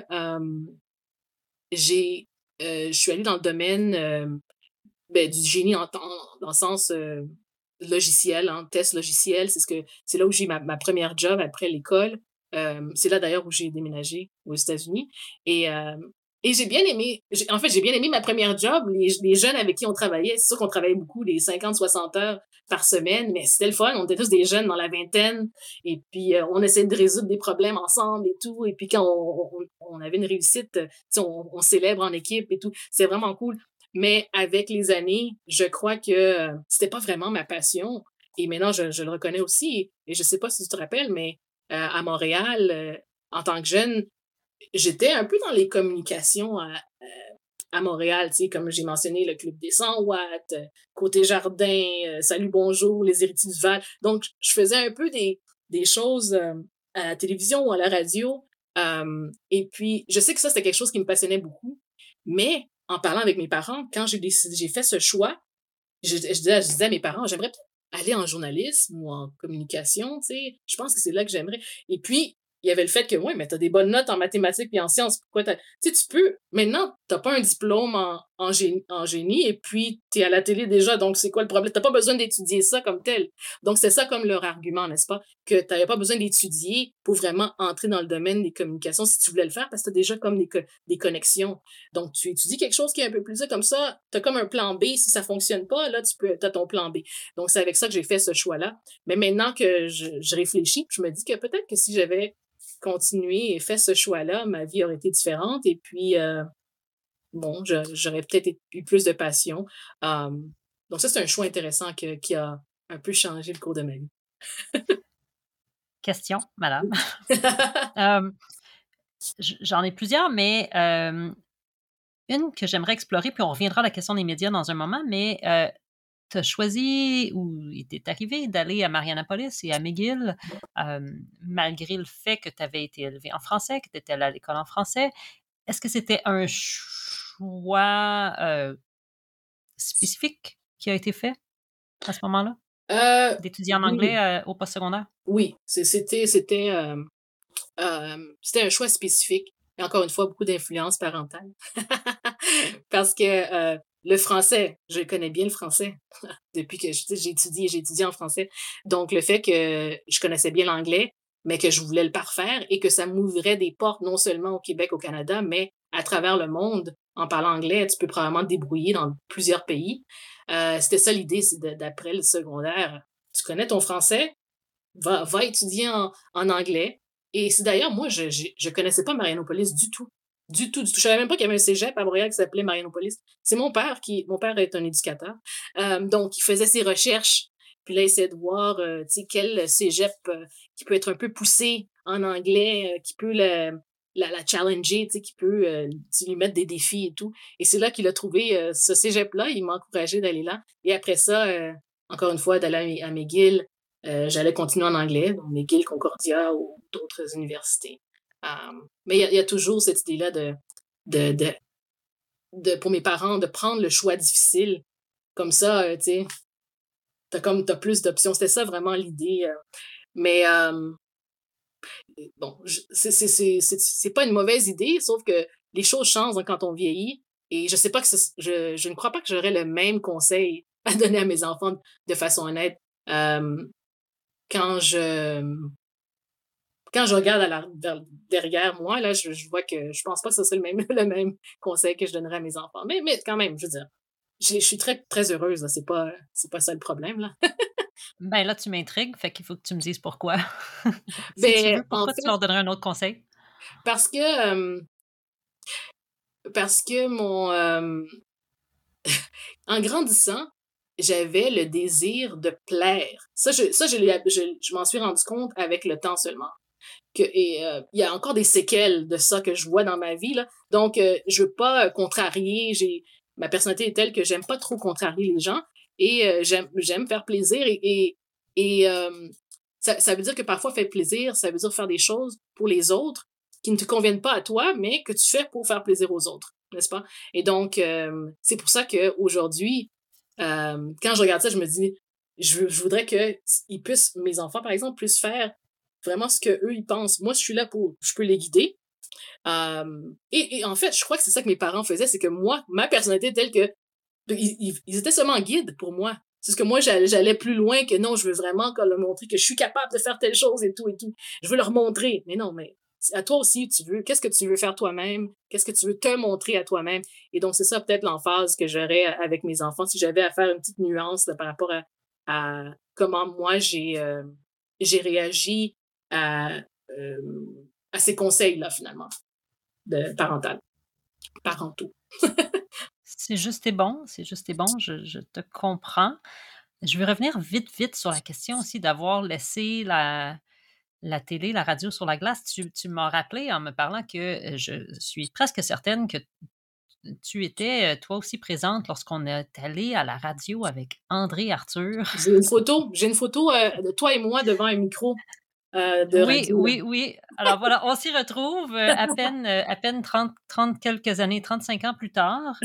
je suis allée dans le domaine du génie dans le sens logiciel, hein, test logiciel. C'est là où j'ai eu ma première job après l'école. C'est là d'ailleurs où j'ai déménagé aux États-Unis. Et, euh, et j'ai bien aimé, en fait, j'ai bien aimé ma première job. Les jeunes avec qui on travaillait, c'est sûr qu'on travaillait beaucoup, les 50-60 heures par semaine, mais c'était le fun. On était tous des jeunes dans la vingtaine. Et puis, on essayait de résoudre des problèmes ensemble et tout. Et puis, quand on avait une réussite, tu sais, on célèbre en équipe et tout. C'est vraiment cool. Mais avec les années, je crois que c'était pas vraiment ma passion. Et maintenant, je le reconnais aussi. Et je sais pas si tu te rappelles, mais à Montréal, en tant que jeune, j'étais un peu dans les communications à Montréal, tu sais, comme j'ai mentionné, le Club des 100 watts, Côté Jardin, Salut Bonjour, Les Héritiers du Val. Donc, je faisais un peu des choses à la télévision ou à la radio. Et puis, je sais que ça, c'était quelque chose qui me passionnait beaucoup. Mais en parlant avec mes parents, quand j'ai fait ce choix, je disais à mes parents, j'aimerais peut-être aller en journalisme ou en communication, tu sais. Je pense que c'est là que j'aimerais. Et puis, il y avait le fait que, ouais, mais t'as des bonnes notes en mathématiques et en sciences. Pourquoi tu sais, tu peux, maintenant, t'as pas un diplôme en génie et puis t'es à la télé déjà, donc c'est quoi le problème? T'as pas besoin d'étudier ça comme tel. Donc, c'est ça comme leur argument, n'est-ce pas? Que t'avais pas besoin d'étudier pour vraiment entrer dans le domaine des communications si tu voulais le faire parce que t'as déjà comme des connexions. Donc, tu étudies quelque chose qui est un peu plus comme ça, t'as comme un plan B. Si ça fonctionne pas, là, t'as ton plan B. Donc, c'est avec ça que j'ai fait ce choix-là. Mais maintenant que je réfléchis, je me dis que peut-être que si j'avais continué et fait ce choix-là, ma vie aurait été différente. Et puis, bon, j'aurais peut-être eu plus de passion. Donc, ça, c'est un choix intéressant qui a un peu changé le cours de ma vie. Question, madame. J'en ai plusieurs, mais une que j'aimerais explorer, puis on reviendra à la question des médias dans un moment, mais tu as choisi, ou il t'est arrivé d'aller à Marianapolis et à McGill, malgré le fait que tu avais été élevé en français, que tu étais allé à l'école en français. Est-ce que c'était un choix spécifique qui a été fait à ce moment-là? D'étudier en anglais au postsecondaire? Oui, c'était un choix spécifique. Et encore une fois, beaucoup d'influence parentale. Parce que le français, je connais bien le français depuis que j'ai étudié en français. Donc, le fait que je connaissais bien l'anglais, mais que je voulais le parfaire et que ça m'ouvrait des portes non seulement au Québec, au Canada, mais à travers le monde. En parlant anglais, tu peux probablement te débrouiller dans plusieurs pays. C'était ça l'idée, c'est d'après le secondaire. Tu connais ton français, va étudier en anglais. Et c'est d'ailleurs, moi, je connaissais pas Marianopolis du tout. Du tout, du tout. Je savais même pas qu'il y avait un cégep à Montréal qui s'appelait Marianopolis. C'est mon père est un éducateur. Donc, il faisait ses recherches. Puis là, il essayait de voir, tu sais, quel cégep qui peut être un peu poussé en anglais, qui peut la challenger, tu sais, qui peut lui mettre des défis et tout. Et c'est là qu'il a trouvé ce cégep-là. Il m'a encouragé d'aller là. Et après ça, encore une fois, d'aller à McGill, j'allais continuer en anglais, donc McGill, Concordia ou d'autres universités. Mais il y a toujours cette idée-là pour mes parents, de prendre le choix difficile. Comme ça, tu sais, t'as plus d'options. C'était ça vraiment l'idée. Mais bon, c'est pas une mauvaise idée, sauf que les choses changent, hein, quand on vieillit. Et je sais pas que je ne crois pas que j'aurais le même conseil à donner à mes enfants de façon honnête. Quand quand je regarde derrière moi, là, je vois que je pense pas que ce serait le même conseil que je donnerais à mes enfants. Mais quand même, je veux dire, je suis très, très heureuse, là. C'est pas ça le problème, là. Ben là, tu m'intrigues, fait qu'il faut que tu me dises pourquoi. Si tu Ben, veux, en pourquoi tu fait, leur donnerais un autre conseil? parce que, parce que en grandissant, j'avais le désir de plaire. Je m'en suis rendu compte avec le temps seulement. Il y a encore des séquelles de ça que je vois dans ma vie, là. Donc, je veux pas contrarier. Ma personnalité est telle que j'aime pas trop contrarier les gens et j'aime faire plaisir et ça veut dire que parfois faire plaisir, ça veut dire faire des choses pour les autres qui ne te conviennent pas à toi, mais que tu fais pour faire plaisir aux autres, n'est-ce pas? Et donc, c'est pour ça que aujourd'hui, quand je regarde ça, je me dis, je voudrais que mes enfants, par exemple, puissent faire vraiment ce que eux ils pensent. Moi, je peux les guider. Et en fait, je crois que c'est ça que mes parents faisaient, c'est que moi, ma personnalité est telle que ils étaient seulement guides pour moi. C'est ce que moi, j'allais plus loin que non, je veux vraiment leur montrer que je suis capable de faire telle chose et tout et tout. Je veux leur montrer. Mais non, mais à toi aussi, qu'est-ce que tu veux faire toi-même? Qu'est-ce que tu veux te montrer à toi-même? Et donc, c'est ça peut-être l'emphase que j'aurais avec mes enfants si j'avais à faire une petite nuance là, par rapport à comment moi j'ai réagi à, euh, à ces conseils-là, finalement, de parentaux. C'est juste et bon, je te comprends. Je vais revenir vite, vite sur la question aussi d'avoir laissé la télé, la radio sur la glace. Tu m'as rappelé en me parlant que je suis presque certaine que tu étais, toi aussi présente lorsqu'on est allé à la radio avec André Arthur. J'ai une photo de toi et moi devant un micro de Oui, radio, là. oui, oui. Alors voilà, on s'y retrouve, à peine 30 quelques années, 35 ans plus tard.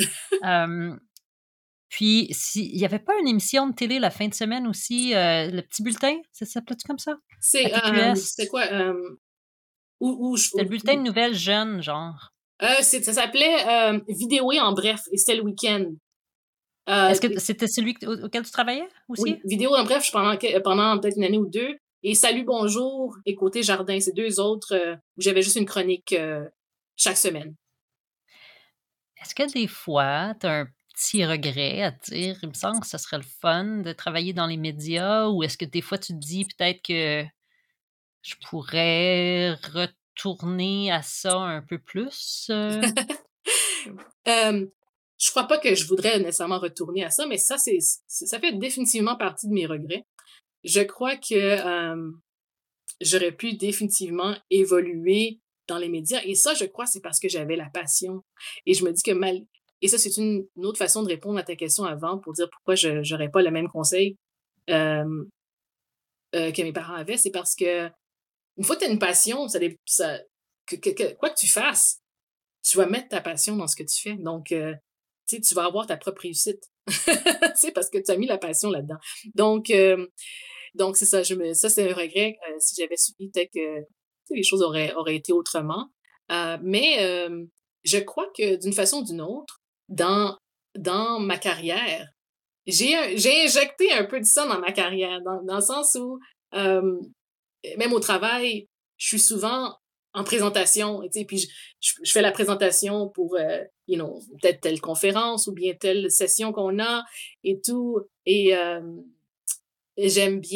Puis il y avait pas une émission de télé la fin de semaine aussi, Le Petit Bulletin? Ça s'appelait-tu comme ça? À C'était TQS? quoi? C'était le bulletin de nouvelles jeunes, genre. Ça s'appelait Vidéo en bref, et c'était le week-end. Euh, Est-ce que c'était celui auquel tu travaillais oui, aussi? Vidéo en bref, pendant peut-être une année ou deux. Et Salut, bonjour, et Côté Jardin, c'est deux autres où j'avais juste une chronique chaque semaine. Est-ce que des fois, tu as un petit regret à te dire: «Il me semble que ça serait le fun de travailler dans les médias» ou est-ce que des fois tu te dis peut-être que je pourrais retourner à ça un peu plus, Euh, je crois pas que je voudrais nécessairement retourner à ça, mais ça fait définitivement partie de mes regrets. Je crois que j'aurais pu définitivement évoluer dans les médias. Et ça, je crois, c'est parce que j'avais la passion. Et je me dis que et ça, c'est une autre façon de répondre à ta question avant pour dire pourquoi je n'aurais pas le même conseil euh, que mes parents avaient. C'est parce que une fois que tu as une passion, quoi que tu fasses, tu vas mettre ta passion dans ce que tu fais. Donc, tu sais, tu vas avoir ta propre réussite. Tu sais, parce que tu as mis la passion là-dedans. Donc, donc c'est ça. Ça, c'est un regret. Si j'avais suivi, peut-être que tu sais, les choses auraient été autrement. Mais je crois que d'une façon ou d'une autre, dans ma carrière, j'ai injecté un peu de ça dans ma carrière, dans le sens où même au travail, je suis souvent en présentation, tu sais, puis je fais la présentation pour, peut-être telle conférence ou bien telle session qu'on a et tout. Et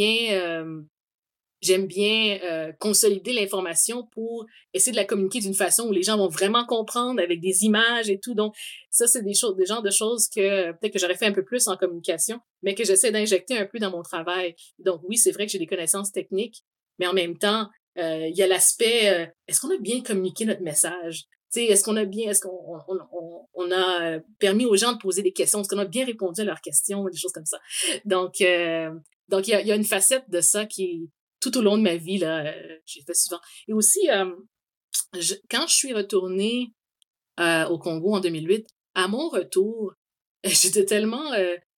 j'aime bien consolider l'information pour essayer de la communiquer d'une façon où les gens vont vraiment comprendre avec des images et tout. Donc, ça, c'est des genres de choses que peut-être que j'aurais fait un peu plus en communication, mais que j'essaie d'injecter un peu dans mon travail. Donc, oui, c'est vrai que j'ai des connaissances techniques, mais en même temps, il y a l'aspect, est-ce qu'on a bien communiqué notre message? Tu sais, est-ce qu'on a permis aux gens de poser des questions? Est-ce qu'on a bien répondu à leurs questions? Des choses comme ça. Donc, il y a une facette de ça qui tout au long de ma vie, là, j'ai fait souvent. Et aussi, quand je suis retournée au Congo en 2008, à mon retour, j'étais tellement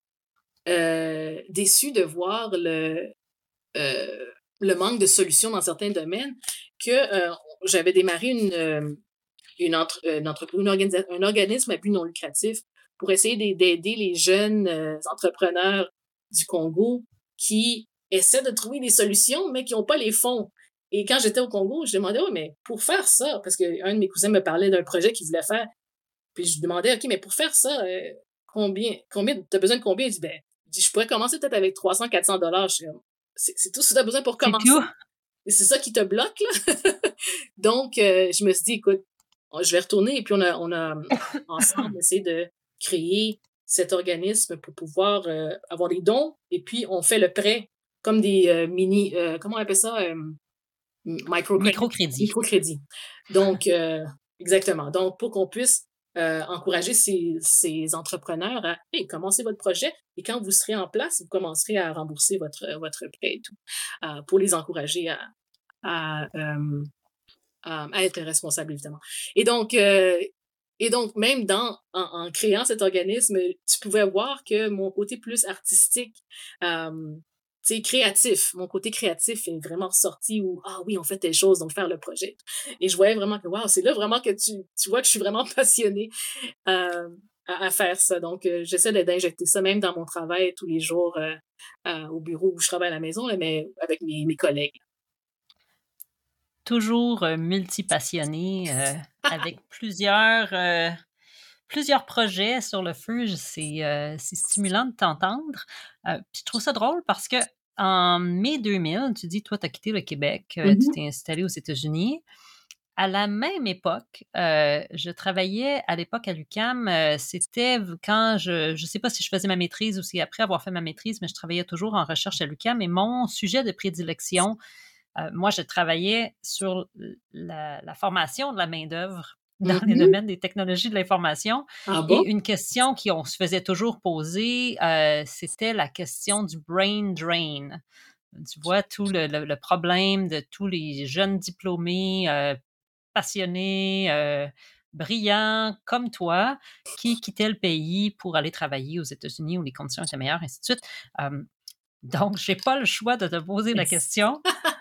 déçue de voir euh, le manque de solutions dans certains domaines que j'avais démarré une entreprise, un organisme à but non lucratif pour essayer d'aider les jeunes entrepreneurs du Congo qui essaient de trouver des solutions, mais qui n'ont pas les fonds. Et quand j'étais au Congo, je demandais, ouais, mais pour faire ça, parce qu'un de mes cousins me parlait d'un projet qu'il voulait faire, puis je demandais, OK, mais pour faire ça, t'as besoin de combien? Il dit, ben, je pourrais commencer peut-être avec 300, 400 $. Je suis comme, c'est tout ce que t'as besoin pour C'est commencer. tout? Et c'est ça qui te bloque, là. Donc, je me suis dit, écoute, je vais retourner, et puis on a ensemble essayé de créer cet organisme pour pouvoir avoir des dons, et puis on fait le prêt comme des mini, comment on appelle ça? Microcredit. Microcrédit. Microcrédit. Donc, exactement. Donc, pour qu'on puisse encourager ces entrepreneurs à hey, commencer votre projet, et quand vous serez en place, vous commencerez à rembourser votre prêt et tout, pour les encourager à, euh, à être responsable, évidemment. Et donc, même en créant cet organisme, tu pouvais voir que mon côté plus artistique, créatif, mon côté créatif est vraiment ressorti où, ah oui, on fait telle chose, donc faire le projet. Et je voyais vraiment que, waouh, c'est là vraiment que tu vois que je suis vraiment passionnée à faire ça. Donc, j'essaie d'injecter ça même dans mon travail tous les jours au bureau où je travaille à la maison, mais avec mes collègues. Toujours multipassionné, avec plusieurs projets sur le feu. C'est stimulant de t'entendre. Puis je trouve ça drôle parce que en mai 2000, tu dis, toi, tu as quitté le Québec, tu t'es installé aux États-Unis. À la même époque, je travaillais à l'époque à l'UQAM. C'était quand je sais pas si je faisais ma maîtrise ou si après avoir fait ma maîtrise, mais je travaillais toujours en recherche à l'UQAM. Et mon sujet de prédilection, moi, je travaillais sur la formation de la main-d'œuvre dans les domaines des technologies de l'information. Ah Et bon? une question qu'on se faisait toujours poser, c'était la question du brain drain. Tu vois, tout le problème de tous les jeunes diplômés, passionnés, brillants comme toi, qui quittaient le pays pour aller travailler aux États-Unis où les conditions étaient meilleures, ainsi de suite. Donc, je n'ai pas le choix de te poser la question.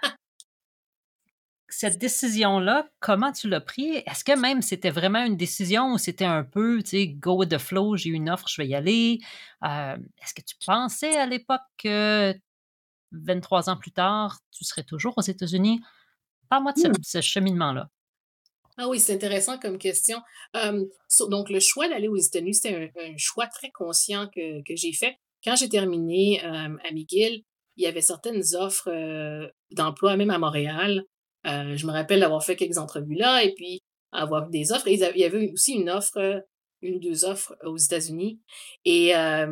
Cette décision-là, comment tu l'as pris? Est-ce que même c'était vraiment une décision ou c'était un peu, tu sais, go with the flow, j'ai eu une offre, je vais y aller? Est-ce que tu pensais à l'époque que 23 ans plus tard, tu serais toujours aux États-Unis? Parle-moi de ce cheminement-là. Ah oui, c'est intéressant comme question. Donc, le choix d'aller aux États-Unis, c'était un choix très conscient que j'ai fait. Quand j'ai terminé à McGill, il y avait certaines offres d'emploi, même à Montréal. Je me rappelle d'avoir fait quelques entrevues là et puis avoir des offres. Et il y avait aussi une offre, une ou deux offres aux États-Unis. Et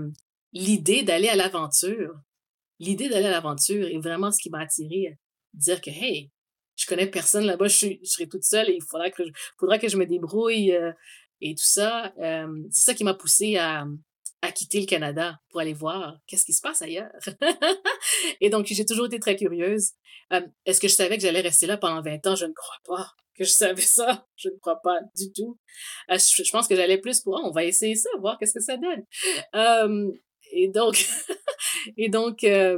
l'idée d'aller à l'aventure est vraiment ce qui m'a attirée. Dire que, hey, je connais personne là-bas, je serai toute seule et il faudra que je me débrouille et tout ça. C'est ça qui m'a poussée à quitter le Canada pour aller voir qu'est-ce qui se passe ailleurs. Et donc, j'ai toujours été très curieuse. Est-ce que je savais que j'allais rester là pendant 20 ans? Je ne crois pas que je savais ça. Je ne crois pas du tout. Je pense que j'allais plus pour, on va essayer ça, voir qu'est-ce que ça donne. Et donc, et donc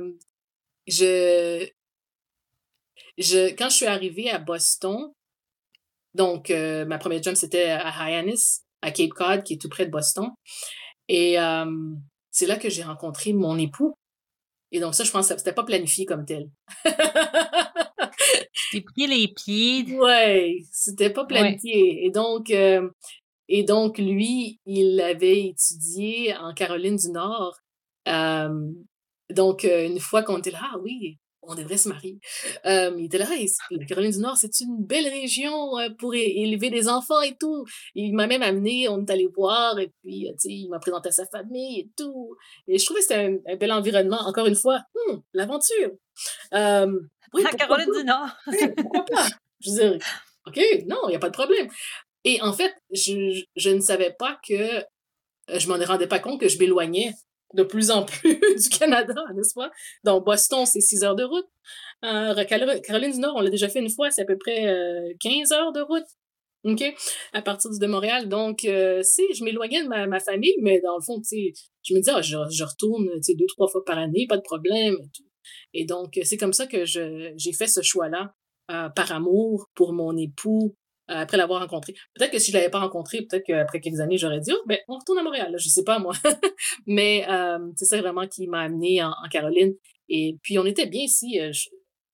je, quand je suis arrivée à Boston, donc ma première job, c'était à Hyannis, à Cape Cod, qui est tout près de Boston. Et c'est là que j'ai rencontré mon époux. Et donc ça, je pense que c'était pas planifié comme tel. Tu t'es pris les pieds. Ouais, c'était pas planifié. Et donc lui, il avait étudié en Caroline du Nord. Donc une fois qu'on était là, ah oui, on devrait se marier. Il était là, hey, la Caroline du Nord, c'est une belle région pour élever des enfants et tout. Il m'a même amené, on est allé voir, et puis, tu sais, il m'a présenté à sa famille et tout. Et je trouvais que c'était un bel environnement. Encore une fois, l'aventure. Oui, La Caroline du Nord. pourquoi pas? Je veux dire, OK, non, il n'y a pas de problème. Et en fait, je ne savais pas que, je m'en rendais pas compte que je m'éloignais de plus en plus du Canada, n'est-ce pas? Donc, Boston, c'est 6 heures de route. Caroline du Nord, on l'a déjà fait une fois, c'est à peu près 15 heures de route. OK? À partir de Montréal. Donc, je m'éloignais de ma famille, mais dans le fond, tu sais, je me disais, je retourne, tu sais, 2-3 fois par année, pas de problème. Et tout. Et donc, c'est comme ça que j'ai fait ce choix-là, par amour pour mon époux, après l'avoir rencontré. Peut-être que si je l'avais pas rencontré, peut-être qu'après quelques années, j'aurais dit, oh, ben, on retourne à Montréal, là, je sais pas, moi. Mais c'est ça vraiment qui m'a amené en Caroline. Et puis, on était bien ici.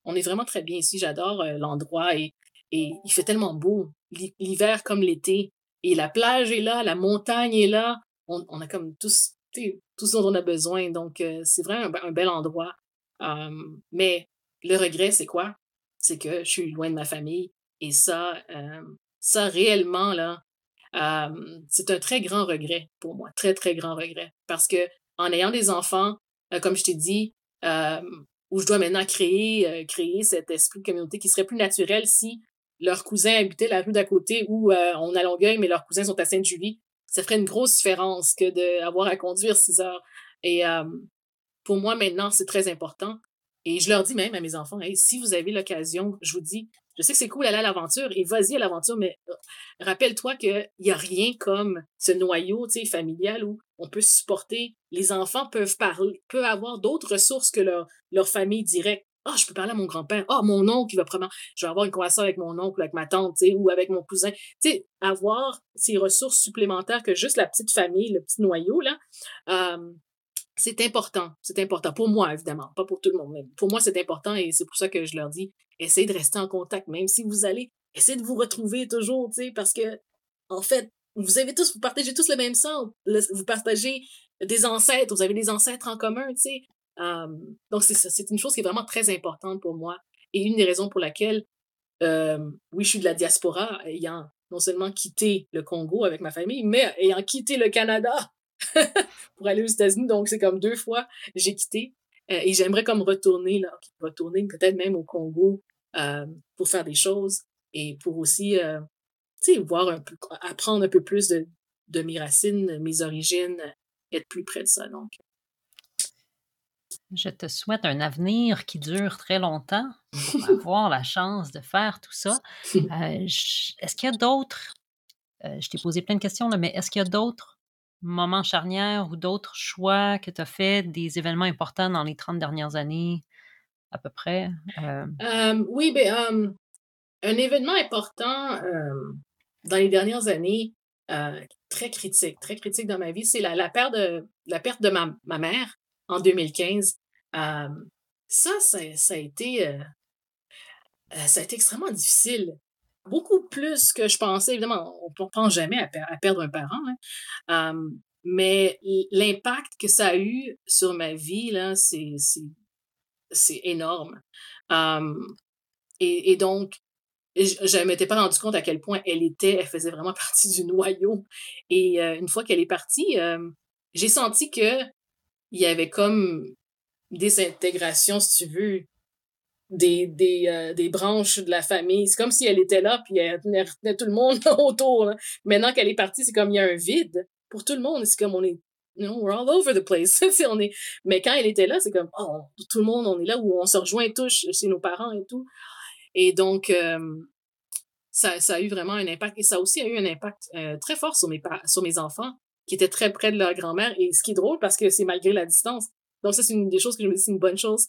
on est vraiment très bien ici. J'adore l'endroit et il fait tellement beau, l'hiver comme l'été. Et la plage est là, la montagne est là. On a comme tous, tu sais, tout ce dont on a besoin. Donc, c'est vraiment un bel endroit. Mais le regret, c'est quoi? C'est que je suis loin de ma famille. Et ça réellement, là, c'est un très grand regret pour moi, très, très grand regret. Parce que en ayant des enfants, comme je t'ai dit, euh, où je dois maintenant créer cet esprit de communauté qui serait plus naturel si leurs cousins habitaient la rue d'à côté ou on est à Longueuil, mais leurs cousins sont à Sainte-Julie. Ça ferait une grosse différence que d'avoir à conduire 6 heures. Et pour moi, maintenant, c'est très important. Et je leur dis même à mes enfants, hey, si vous avez l'occasion, je vous dis, je sais que c'est cool d'aller à l'aventure et vas-y à l'aventure, mais rappelle-toi qu'il n'y a rien comme ce noyau, tu sais, familial où on peut se supporter. Les enfants peuvent parler, peuvent avoir d'autres ressources que leur famille directe. Ah, je peux parler à mon grand-père. Ah, mon oncle, il va probablement, je vais avoir une conversation avec mon oncle, avec ma tante, tu sais, ou avec mon cousin. Tu sais, avoir ces ressources supplémentaires que juste la petite famille, le petit noyau, là, c'est important. C'est important. Pour moi, évidemment. Pas pour tout le monde. Mais pour moi, c'est important et c'est pour ça que je leur dis, essayez de rester en contact. Même si vous allez, essayez de vous retrouver toujours, tu sais, parce que, en fait, vous partagez tous le même sang. Vous partagez des ancêtres. Vous avez des ancêtres en commun, tu sais. Donc, c'est ça. C'est une chose qui est vraiment très importante pour moi. Et une des raisons pour laquelle, oui, je suis de la diaspora, ayant non seulement quitté le Congo avec ma famille, mais ayant quitté le Canada pour aller aux États-Unis. Donc, c'est comme 2 fois, j'ai quitté. Et j'aimerais comme retourner peut-être même au Congo pour faire des choses et pour aussi, tu sais, voir un peu, apprendre un peu plus de mes racines, mes origines, être plus près de ça. Donc, Je te souhaite un avenir qui dure très longtemps pour avoir la chance de faire tout ça. Est-ce qu'il y a d'autres, je t'ai posé plein de questions, là, mais est-ce qu'il y a d'autres moments charnières ou d'autres choix que tu as fait, des événements importants dans les 30 dernières années, à peu près? oui, ben, un événement important dans les dernières années, très critique dans ma vie, c'est la perte de ma mère en 2015. Euh, ça a été extrêmement difficile. Beaucoup plus que je pensais. Évidemment, on ne pense jamais à perdre un parent, hein. Mais l'impact que ça a eu sur ma vie, là, c'est énorme. Euh, et donc, je ne m'étais pas rendu compte à quel point elle faisait vraiment partie du noyau. Et une fois qu'elle est partie, j'ai senti que il y avait comme désintégration, si tu veux, des branches de la famille. C'est comme si elle était là, puis elle tenait tout le monde autour, là. Maintenant qu'elle est partie, c'est comme il y a un vide pour tout le monde. C'est comme on est, we're all over the place. Mais quand elle était là, c'est comme, oh, tout le monde, on est là où on se rejoint tous chez nos parents et tout. Et donc, ça a eu vraiment un impact. Et ça aussi a eu un impact très fort sur mes enfants qui étaient très près de leur grand-mère. Et ce qui est drôle, parce que c'est malgré la distance. Donc ça, c'est une des choses que je me dis, c'est une bonne chose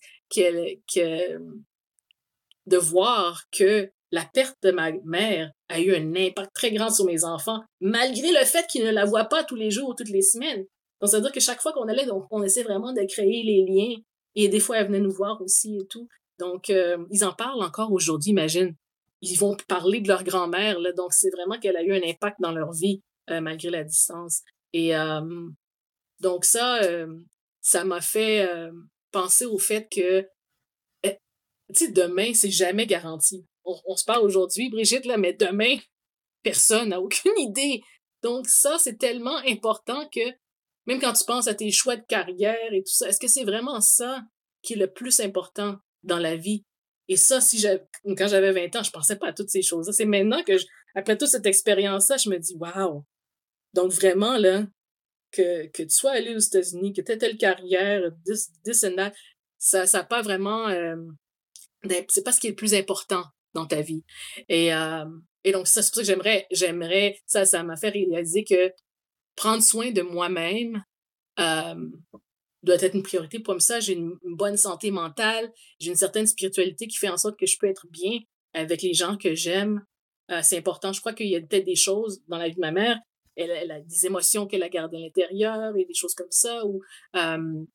de voir que la perte de ma mère a eu un impact très grand sur mes enfants, malgré le fait qu'ils ne la voient pas tous les jours ou toutes les semaines. Donc, ça veut dire que chaque fois qu'on allait, donc, on essaie vraiment de créer les liens. Et des fois, elle venait nous voir aussi et tout. Donc, ils en parlent encore aujourd'hui, imagine. Ils vont parler de leur grand-mère, là. Donc, c'est vraiment qu'elle a eu un impact dans leur vie, malgré la distance. Et donc, ça m'a fait penser au fait que tu sais, demain, c'est jamais garanti. On se parle aujourd'hui, Brigitte, là, mais demain, personne n'a aucune idée. Donc ça, c'est tellement important que même quand tu penses à tes choix de carrière et tout ça, est-ce que c'est vraiment ça qui est le plus important dans la vie? Et ça, quand j'avais 20 ans, je pensais pas à toutes ces choses-là. C'est maintenant après toute cette expérience-là, je me dis, waouh! Donc vraiment, là, que tu sois allé aux États-Unis, que tu aies telle carrière, this and that, ça n'a pas vraiment... c'est pas ce qui est le plus important dans ta vie. Et donc, ça, c'est pour ça que ça m'a fait réaliser que prendre soin de moi-même doit être une priorité. Comme ça, j'ai une bonne santé mentale, j'ai une certaine spiritualité qui fait en sorte que je peux être bien avec les gens que j'aime. C'est important. Je crois qu'il y a peut-être des choses dans la vie de ma mère. Elle a des émotions qu'elle a gardées à l'intérieur et des choses comme ça,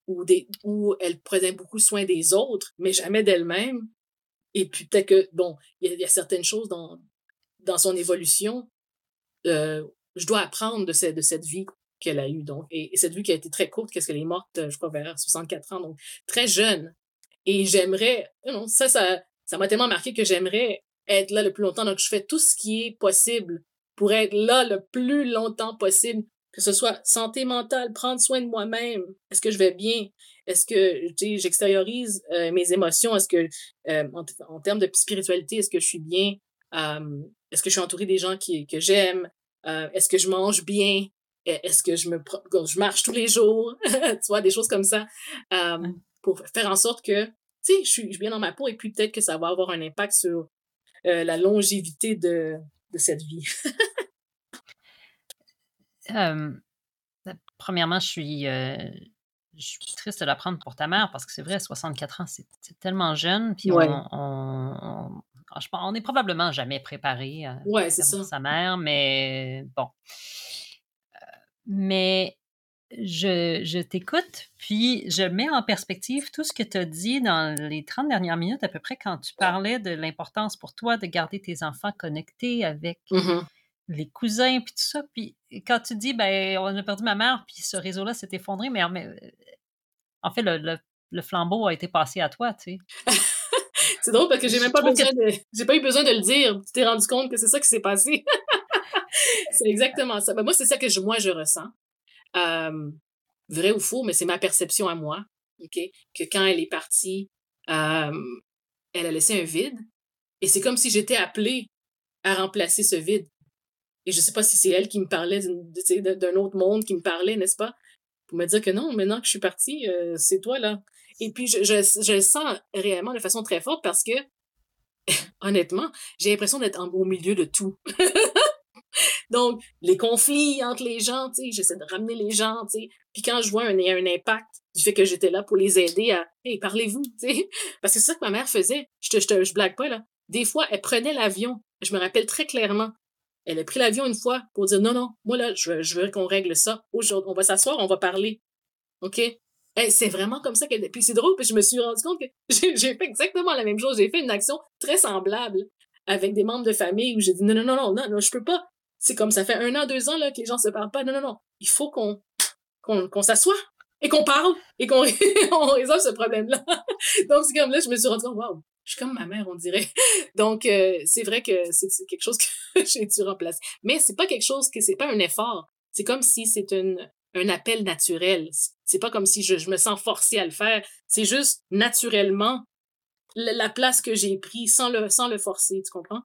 où elle prenait beaucoup soin des autres, mais jamais d'elle-même. Et puis peut-être que, bon, il y a certaines choses dans son évolution, euh, je dois apprendre de cette vie qu'elle a eue. Donc, et cette vie qui a été très courte, qu'est-ce qu'elle est morte, je crois, vers 64 ans, donc très jeune. Et j'aimerais, non, ça m'a tellement marqué que j'aimerais être là le plus longtemps. Donc, je fais tout ce qui est possible pour être là le plus longtemps possible, que ce soit santé mentale, prendre soin de moi-même. Est-ce que je vais bien? Est-ce que, tu sais, j'extériorise mes émotions? Est-ce que, en termes de spiritualité, est-ce que je suis bien? Est-ce que je suis entourée des gens que j'aime? Est-ce que je mange bien? Est-ce que je marche tous les jours? Tu vois, des choses comme ça. Pour faire en sorte que, tu sais, je suis bien dans ma peau et puis peut-être que ça va avoir un impact sur la longévité de cette vie. Premièrement, je suis triste de l'apprendre pour ta mère parce que c'est vrai, 64 ans, c'est tellement jeune. Puis Ouais. on est probablement jamais préparé à Ouais, c'est perdre ça. sa mère, mais bon. Mais je t'écoute, puis je mets en perspective tout ce que tu as dit dans les 30 dernières minutes à peu près quand tu parlais de l'importance pour toi de garder tes enfants connectés avec Mm-hmm. les cousins, puis tout ça. Puis quand tu dis, ben, on a perdu ma mère, puis ce réseau-là s'est effondré, mais en fait, le flambeau a été passé à toi, tu sais. C'est drôle parce que Je trouve que j'ai pas eu besoin de le dire. Tu t'es rendu compte que c'est ça qui s'est passé. C'est exactement ça. Ben, moi, c'est ça que moi, je ressens. Euh, Vrai ou faux, mais c'est ma perception à moi, OK? Que quand elle est partie, euh, elle a laissé un vide. Et c'est comme si j'étais appelée à remplacer ce vide. Et je sais pas si c'est elle qui me parlait d'un autre monde qui me parlait, n'est-ce pas? Pour me dire que non, maintenant que je suis partie, c'est toi, là. Et puis, je le sens réellement de façon très forte parce que, honnêtement, j'ai l'impression d'être au milieu de tout. Donc, les conflits entre les gens, tu sais, j'essaie de ramener les gens, tu sais. Puis quand je vois un impact du fait que j'étais là pour les aider à, hey, parlez-vous, tu sais. Parce que c'est ça que ma mère faisait. Je blague pas, là. Des fois, elle prenait l'avion. Je me rappelle très clairement. Elle a pris l'avion une fois pour dire non, non, moi là, je veux qu'on règle ça. Aujourd'hui, on va s'asseoir, on va parler. OK? Hey, c'est vraiment comme ça qu'elle. Puis c'est drôle, puis je me suis rendu compte que j'ai fait exactement la même chose. J'ai fait une action très semblable avec des membres de famille où j'ai dit non, non, non, non, non, non, je peux pas. C'est comme ça fait 1 an, 2 ans là, que les gens se parlent pas. Non, non, non. Il faut qu'on s'assoie et qu'on parle et qu'on on résolve ce problème-là. Donc, c'est comme là, je me suis rendu compte, waouh, je suis comme ma mère, on dirait. Donc, c'est vrai que c'est quelque chose que j'ai dû remplacer. Mais c'est pas quelque chose c'est pas un effort. C'est comme si c'est un appel naturel. C'est pas comme si je me sens forcée à le faire. C'est juste naturellement la place que j'ai prise sans le forcer, tu comprends?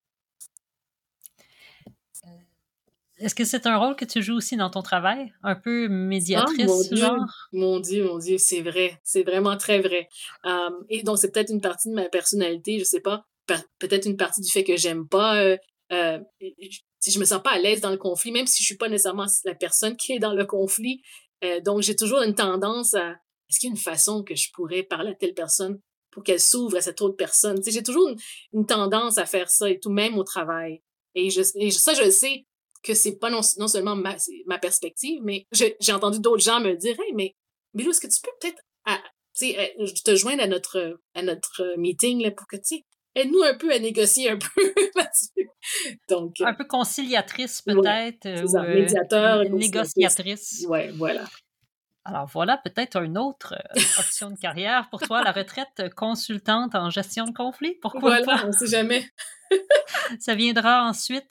est-ce que c'est un rôle que tu joues aussi dans ton travail? Un peu Ah, mon médiatrice, Dieu, genre? mon Dieu, mon Dieu, c'est vrai. C'est vraiment très vrai. Et donc, c'est peut-être une partie de ma personnalité, je sais pas. Peut-être une partie du fait que j'aime pas, si je me sens pas à l'aise dans le conflit, même si je suis pas nécessairement la personne qui est dans le conflit. Donc, j'ai toujours une tendance à, est-ce qu'il y a une façon que je pourrais parler à telle personne pour qu'elle s'ouvre à cette autre personne? Tu sais, j'ai toujours une tendance à faire ça et tout, même au travail. Ça, je le sais que c'est pas non seulement ma perspective, mais j'ai entendu d'autres gens me dire, hey, mais Milou, est-ce que tu peux peut-être te joindre à notre meeting là, pour que, tu sais, aide-nous un peu à négocier un peu là-dessus. Donc, Un peu conciliatrice ouais, peut-être, c'est ou ça, médiateur, conciliatrice. négociatrice. Ouais, voilà. Alors voilà peut-être une autre option de carrière pour toi, la retraite consultante en gestion de conflits, pourquoi Voilà, pas? on sait jamais. Ça viendra ensuite.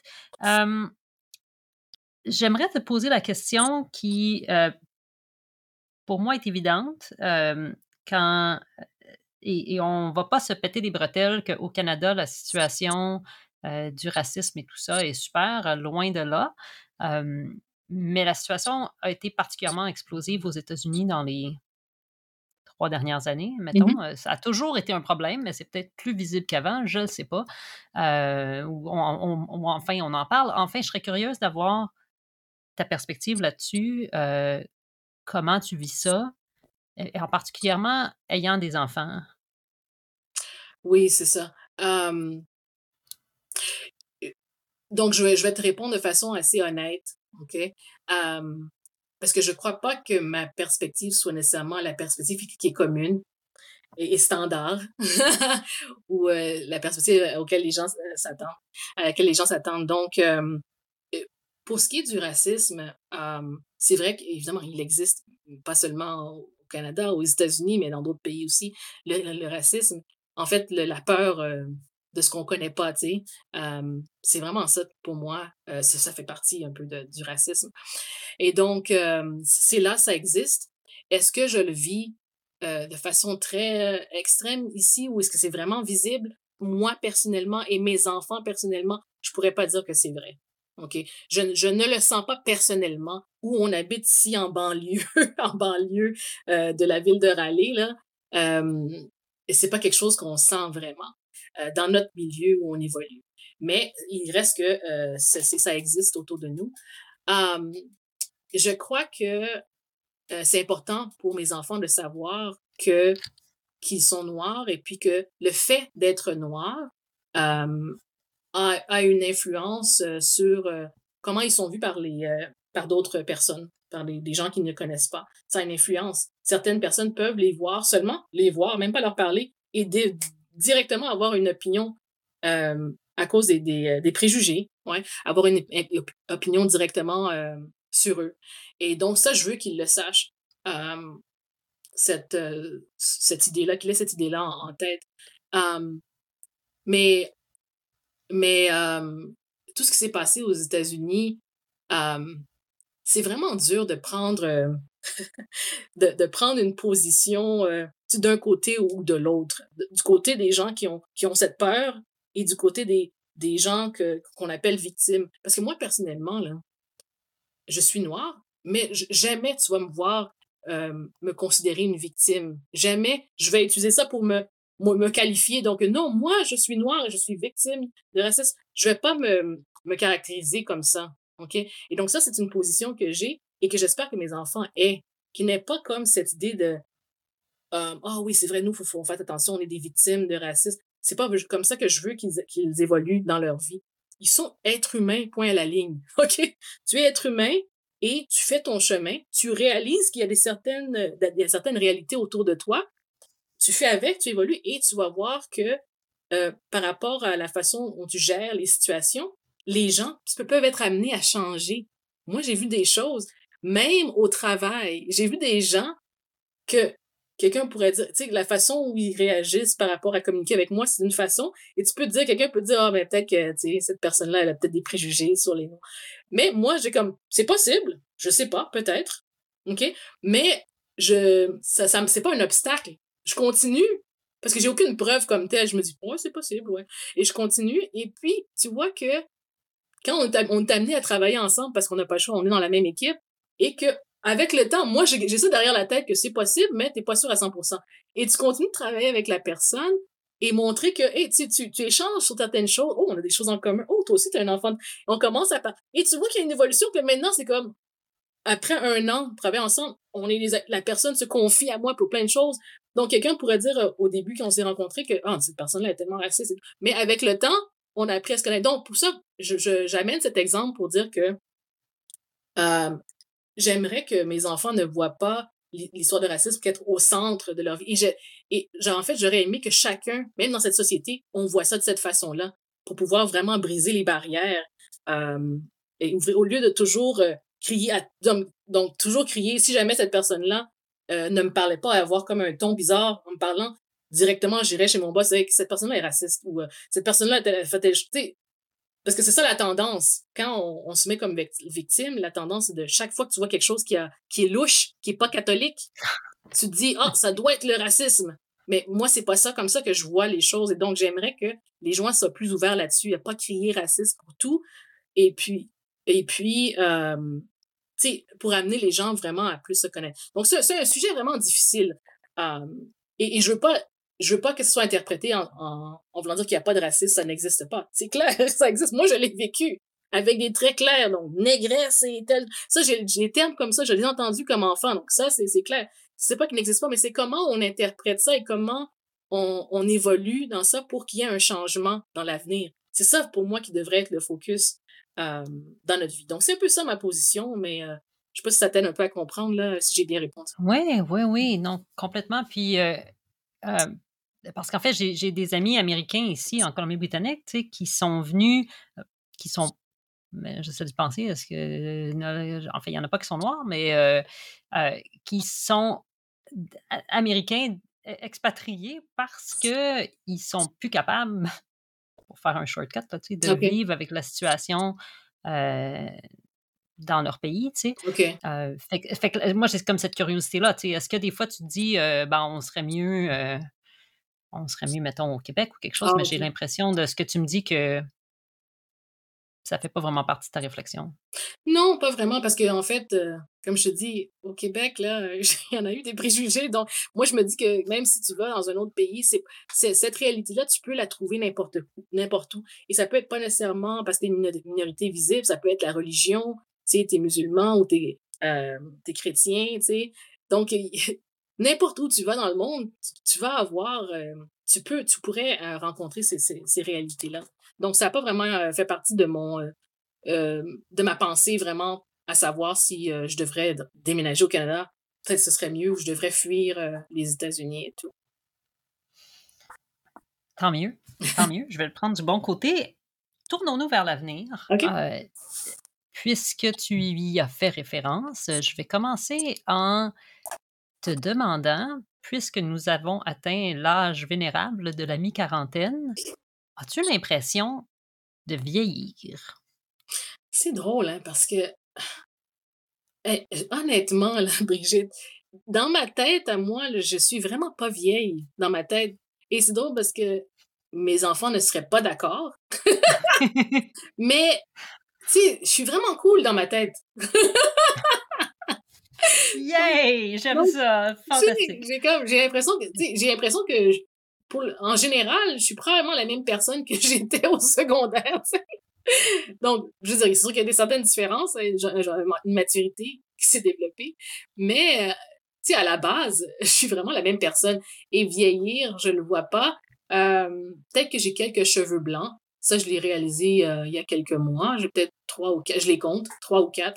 J'aimerais te poser la question qui, pour moi, est évidente. Quand, et on va pas se péter les bretelles qu'au Canada, la situation du racisme et tout ça est super, loin de là. Mais la situation a été particulièrement explosive aux États-Unis dans les 3 dernières années, Mhm. mettons. Ça a toujours été un problème, mais c'est peut-être plus visible qu'avant, je ne sais pas. Ou enfin, on en parle. Enfin, je serais curieuse d'avoir ta perspective là-dessus. Comment tu vis ça? Et en particulièrement ayant des enfants. Oui, c'est ça. Donc, je vais te répondre de façon assez honnête, OK? parce que je crois pas que ma perspective soit nécessairement la perspective qui est commune et standard, ou la perspective auquel les gens s'attendent, à laquelle les gens s'attendent. Donc, pour ce qui est du racisme, c'est vrai qu'évidemment, il existe, pas seulement au Canada, aux États-Unis, mais dans d'autres pays aussi, le racisme. En fait, la peur de ce qu'on connaît pas, tu sais, c'est vraiment ça pour moi. Ça fait partie un peu du racisme. Et donc, c'est là, ça existe. Est-ce que je le vis de façon très extrême ici ou est-ce que c'est vraiment visible? Moi, personnellement, et mes enfants, personnellement, je pourrais pas dire que c'est vrai. OK? Je ne le sens pas personnellement où on habite ici en banlieue, en banlieue de la ville de Raleigh, là. Et c'est pas quelque chose qu'on sent vraiment dans notre milieu où on évolue. Mais il reste que ça existe autour de nous. Euh, je crois que c'est important pour mes enfants de savoir que qu'ils sont noirs et puis que le fait d'être noir a une influence sur comment ils sont vus par d'autres personnes, par des gens qui ne connaissent pas. Ça a une influence. Certaines personnes peuvent les voir seulement, les voir, même pas leur parler, et directement avoir une opinion à cause des préjugés, ouais, avoir une opinion directement sur eux. Et donc ça, je veux qu'ils le sachent. Euh, cette idée-là, qu'il ait cette idée-là en tête. Um, mais tout ce qui s'est passé aux États-Unis, um, c'est vraiment dur de prendre, de prendre une position d'un côté ou de l'autre. Du côté des gens qui ont cette peur et du côté des gens qu'on appelle victimes. Parce que moi, personnellement, là, je suis noire, mais jamais tu vas me voir me considérer une victime. Jamais je vais utiliser ça pour me qualifier. Donc, non, moi, je suis noire et je suis victime de racisme. Je vais pas me caractériser comme ça. OK? Et donc, ça, c'est une position que j'ai et que j'espère que mes enfants aient, qui n'est pas comme cette idée de ah oui, c'est vrai, nous, faut faire attention, on est des victimes de racisme. C'est pas comme ça que je veux qu'ils évoluent dans leur vie. Ils sont êtres humains, point à la ligne. OK? Tu es être humain et tu fais ton chemin. Tu réalises qu'il y a il y a certaines réalités autour de toi. Tu fais avec, tu évolues et tu vas voir que par rapport à la façon dont tu gères les situations, les gens peuvent être amenés à changer. Moi, j'ai vu des choses, même au travail. J'ai vu des gens que quelqu'un pourrait dire, tu sais, la façon où ils réagissent par rapport à communiquer avec moi, c'est une façon. Et tu peux te dire, quelqu'un peut te dire, ah, ben, peut-être que, tu sais, cette personne-là, elle a peut-être des préjugés sur les noms. Mais moi, j'ai comme, c'est possible. Je sais pas, peut-être. OK? Mais c'est pas un obstacle. Je continue. Parce que j'ai aucune preuve comme telle. Je me dis, ouais, c'est possible, ouais. Et je continue. Et puis, tu vois que quand on est amené à travailler ensemble parce qu'on n'a pas le choix, on est dans la même équipe, et que avec le temps, moi, j'ai ça derrière la tête que c'est possible, mais t'es pas sûr à 100%. Et tu continues de travailler avec la personne et montrer que, hey, tu échanges sur certaines choses. Oh, on a des choses en commun. Oh, toi aussi, t'es un enfant. On commence à parler. Et tu vois qu'il y a une évolution que maintenant, c'est comme, après un an de travailler ensemble, la personne se confie à moi pour plein de choses. Donc, quelqu'un pourrait dire au début, quand on s'est rencontrés, que ah, cette personne-là est tellement raciste. Mais avec le temps, on a appris à se connaître. Donc, pour ça, j'amène cet exemple pour dire que euh, j'aimerais que mes enfants ne voient pas l'histoire de racisme qu'être au centre de leur vie. En fait, j'aurais aimé que chacun, même dans cette société, on voit ça de cette façon-là pour pouvoir vraiment briser les barrières et ouvrir, au lieu de toujours crier donc toujours crier si jamais cette personne-là ne me parlait pas, avoir comme un ton bizarre en me parlant directement, j'irais chez mon boss et que cette personne-là est raciste ou cette personne-là a fait telle chose. Parce que c'est ça la tendance. Quand on se met comme victime, la tendance, c'est de chaque fois que tu vois quelque chose qui est louche, qui est pas catholique, tu te dis, ah, ça doit être le racisme. Mais moi, c'est pas ça comme ça que je vois les choses. Et donc, j'aimerais que les gens soient plus ouverts là-dessus, à pas crier raciste pour tout. Et puis, tu sais, pour amener les gens vraiment à plus se connaître. Donc, c'est un sujet vraiment difficile. Et je veux pas que ce soit interprété en voulant dire qu'il n'y a pas de racisme, ça n'existe pas. C'est clair, ça existe. Moi, je l'ai vécu avec des traits clairs, donc négresse et tel. Ça, j'ai des termes comme ça, je les ai entendus comme enfant, donc ça, c'est clair. C'est pas qu'il n'existe pas, mais c'est comment on interprète ça et comment on évolue dans ça pour qu'il y ait un changement dans l'avenir. C'est ça, pour moi, qui devrait être le focus dans notre vie. Donc, c'est un peu ça ma position, mais Je sais pas si ça t'aide un peu à comprendre, là, si j'ai bien répondu. Oui, oui, oui, non, complètement. Puis, parce qu'en fait, j'ai des amis américains ici en Colombie-Britannique, tu sais, qui sont venus, qui sont, mais j'essaie de penser, est-ce que, en fait, il y en a pas qui sont noirs, mais qui sont américains expatriés parce que ils sont plus capables, pour faire un shortcut, là, tu sais, de OK, vivre avec la situation euh, dans leur pays, tu sais. OK. Fait que moi, j'ai comme cette curiosité-là, tu sais. Est-ce que des fois, tu te dis, ben, on serait mieux, mettons, au Québec ou quelque chose, Ah, mais j'ai OK. l'impression de ce que tu me dis que ça fait pas vraiment partie de ta réflexion. Non, pas vraiment, parce que en fait, comme je te dis, au Québec, là, il y en a eu des préjugés. Donc, moi, je me dis que même si tu vas dans un autre pays, c'est cette réalité-là, tu peux la trouver n'importe où. Et ça peut être pas nécessairement parce que t'es une minorité visible, ça peut être la religion, tu sais, t'es musulman ou t'es chrétien, tu sais. Donc, n'importe où tu vas dans le monde, tu vas avoir, tu pourrais rencontrer ces réalités-là. Donc, ça n'a pas vraiment fait partie de ma pensée vraiment à savoir si je devrais déménager au Canada. Peut-être que ce serait mieux ou je devrais fuir les États-Unis et tout. Tant mieux, tant mieux. Je vais le prendre du bon côté. Tournons-nous vers l'avenir. OK. Puisque tu y as fait référence, je vais commencer en te demandant, puisque nous avons atteint l'âge vénérable de la mi-quarantaine, as-tu l'impression de vieillir? C'est drôle, hein, parce que honnêtement, là, Brigitte, dans ma tête, à moi, là, je suis vraiment pas vieille dans ma tête. Et c'est drôle parce que mes enfants ne seraient pas d'accord. Mais, tu sais, je suis vraiment cool dans ma tête. Donc, Yay! J'aime donc ça! tu sais, Fantastique! j'ai l'impression que, tu sais, j'ai l'impression que en général, je suis probablement la même personne que j'étais au secondaire, tu sais. Donc, je veux dire, c'est sûr qu'il y a des certaines différences, genre une maturité qui s'est développée, mais, tu sais, à la base, je suis vraiment la même personne. Et vieillir, je ne le vois pas. Peut-être que j'ai quelques cheveux blancs. Ça, je l'ai réalisé il y a quelques mois. J'ai peut-être trois ou quatre, je les compte, trois ou quatre.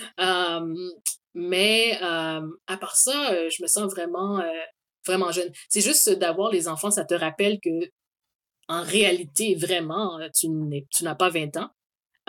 Mais à part ça, je me sens vraiment jeune. C'est juste d'avoir les enfants, ça te rappelle que en réalité, vraiment, tu n'as pas 20 ans.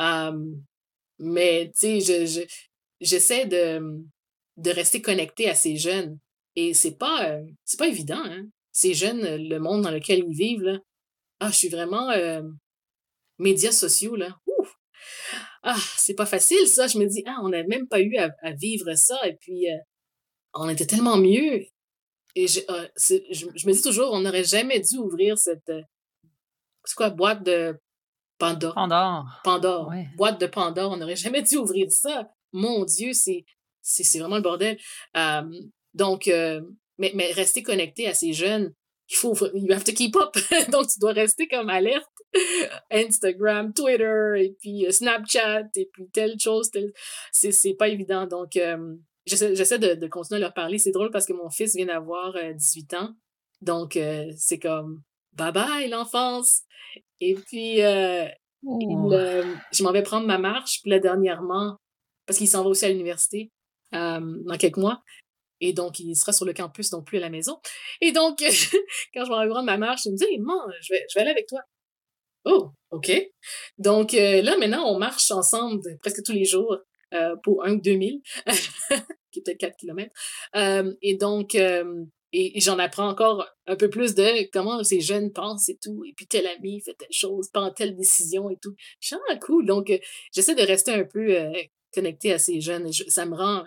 Mais tu sais, j'essaie de rester connectée à ces jeunes et c'est pas évident, hein. Ces jeunes, le monde dans lequel ils vivent, là, je suis vraiment, médias sociaux, là, ouf! C'est pas facile ça. Je me dis: «Ah, on n'a même pas eu à vivre ça et puis, on était tellement mieux» et je me dis toujours: «On n'aurait jamais dû ouvrir cette, c'est quoi? Boîte de Pandore. Pandore. Pandore, Ouais. boîte de Pandore, on n'aurait jamais dû ouvrir ça. Mon Dieu, c'est vraiment le bordel. Hem, donc mais rester connecté à ces jeunes, you have to keep up. Donc tu dois rester comme alerte. Instagram, Twitter et puis, Snapchat et puis telle chose, telle c'est pas évident. Donc j'essaie de continuer à leur parler. C'est drôle parce que mon fils vient d'avoir, 18 ans. Donc c'est comme: «Bye bye l'enfance» et puis, Oh. je m'en vais prendre ma marche, puis là, dernièrement, parce qu'il s'en va aussi à l'université, dans quelques mois, et donc il sera sur le campus, donc plus à la maison. Et donc, quand je m'en vais prendre ma marche, il me dit: «Hey, maman, je vais aller avec toi». Oh, OK. Donc, là, maintenant, on marche ensemble presque tous les jours, pour 1 ou 2 milles, qui est peut-être 4 kilomètres. Et donc, et j'en apprends encore un peu plus de comment ces jeunes pensent et tout. Et puis, tel ami fait telle chose, prend telle décision et tout. Je suis: «Ah cool». Donc, j'essaie de rester un peu, connectée à ces jeunes. Ça me rend,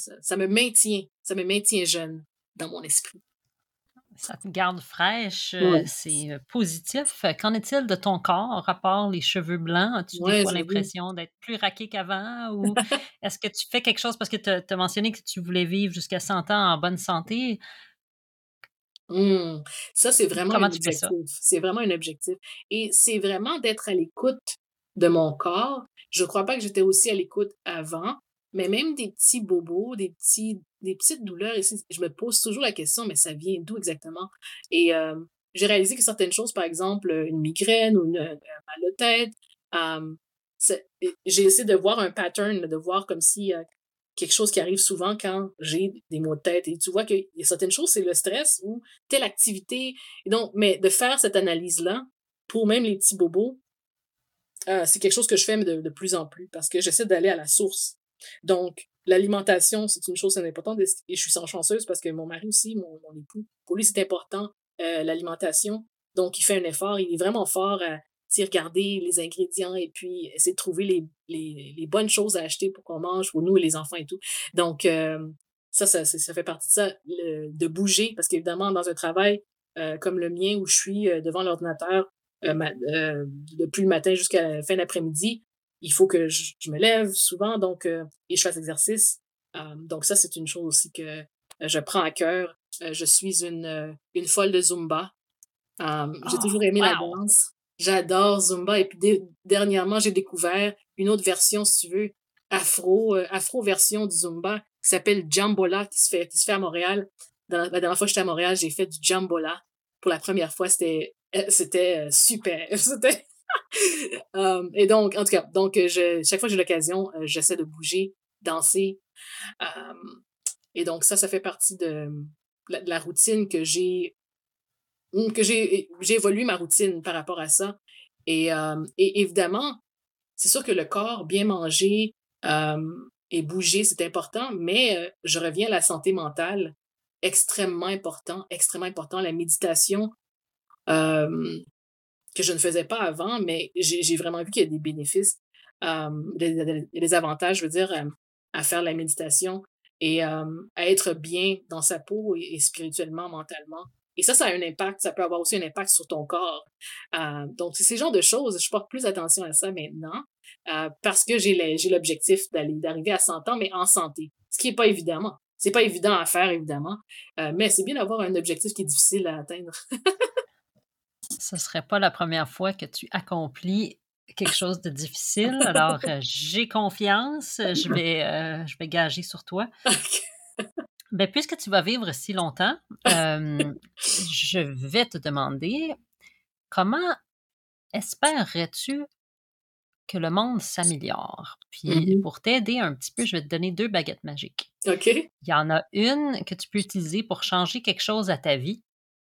ça me maintient jeune dans mon esprit. Ça te garde fraîche, Ouais. c'est, positif. Qu'en est-il de ton corps, à part les cheveux blancs? As-tu des Ouais, fois j'avoue. l'impression d'être plus raqué qu'avant ou est-ce que tu fais quelque chose parce que tu as mentionné que tu voulais vivre jusqu'à 100 ans en bonne santé. Mmh. Ça, c'est vraiment Comment un tu fais ça? objectif. C'est vraiment un objectif et c'est vraiment d'être à l'écoute de mon corps. Je crois pas que j'étais aussi à l'écoute avant, mais même des petits bobos, des petites douleurs ici, je me pose toujours la question: «Mais ça vient d'où exactement?» Et j'ai réalisé que certaines choses, par exemple, une migraine ou un mal de tête, c'est j'ai essayé de voir un pattern, de voir comme si, quelque chose qui arrive souvent quand j'ai des maux de tête. Et tu vois qu'il y a certaines choses, c'est le stress ou telle activité. Et donc, mais de faire cette analyse-là, pour même les petits bobos, c'est quelque chose que je fais de plus en plus parce que j'essaie d'aller à la source. Donc, l'alimentation, c'est une chose très importante et je suis chanceuse parce que mon mari aussi, mon époux, pour lui, c'est important, l'alimentation. Donc, il fait un effort, il est vraiment fort à regarder les ingrédients et puis essayer de trouver les bonnes choses à acheter pour qu'on mange, pour nous et les enfants et tout. Donc, ça fait partie de ça, de bouger, parce qu'évidemment, dans un travail comme le mien où je suis devant l'ordinateur, depuis le matin jusqu'à la fin d'après-midi, il faut que je me lève souvent, donc, et je fasse l'exercice. Donc ça, c'est une chose aussi que je prends à cœur. Je suis une folle de Zumba. J'ai toujours aimé la Wow! danse. J'adore Zumba. Et puis dernièrement, j'ai découvert une autre version, si tu veux, afro version du Zumba, qui s'appelle Jambola, qui se fait à Montréal. La dernière fois que j'étais à Montréal, j'ai fait du Jambola. Pour la première fois, c'était super. C'était et donc, en tout cas, donc, chaque fois que j'ai l'occasion, j'essaie de bouger, danser. Et donc, ça fait partie de la routine j'ai évolué ma routine par rapport à ça. Et évidemment, c'est sûr que le corps, bien manger et bouger, c'est important, mais je reviens à la santé mentale, extrêmement important. La méditation, euh, que je ne faisais pas avant, mais j'ai vraiment vu qu'il y a des bénéfices, des avantages, je veux dire, à faire la méditation et à être bien dans sa peau et spirituellement, mentalement. Et ça a un impact, ça peut avoir aussi un impact sur ton corps. Donc, c'est ces genres de choses, je porte plus attention à ça maintenant parce que j'ai l'objectif d'arriver à 100 ans, mais en santé, ce qui n'est pas évidemment. C'est pas évident à faire, évidemment, mais c'est bien d'avoir un objectif qui est difficile à atteindre. Ce serait pas la première fois que tu accomplis quelque chose de difficile, alors, j'ai confiance, je vais gager sur toi. Ben, puisque tu vas vivre si longtemps, je vais te demander, comment espérerais-tu que le monde s'améliore? Puis, Mhm. pour t'aider un petit peu, je vais te donner 2 baguettes magiques. OK. Il y en a une que tu peux utiliser pour changer quelque chose à ta vie,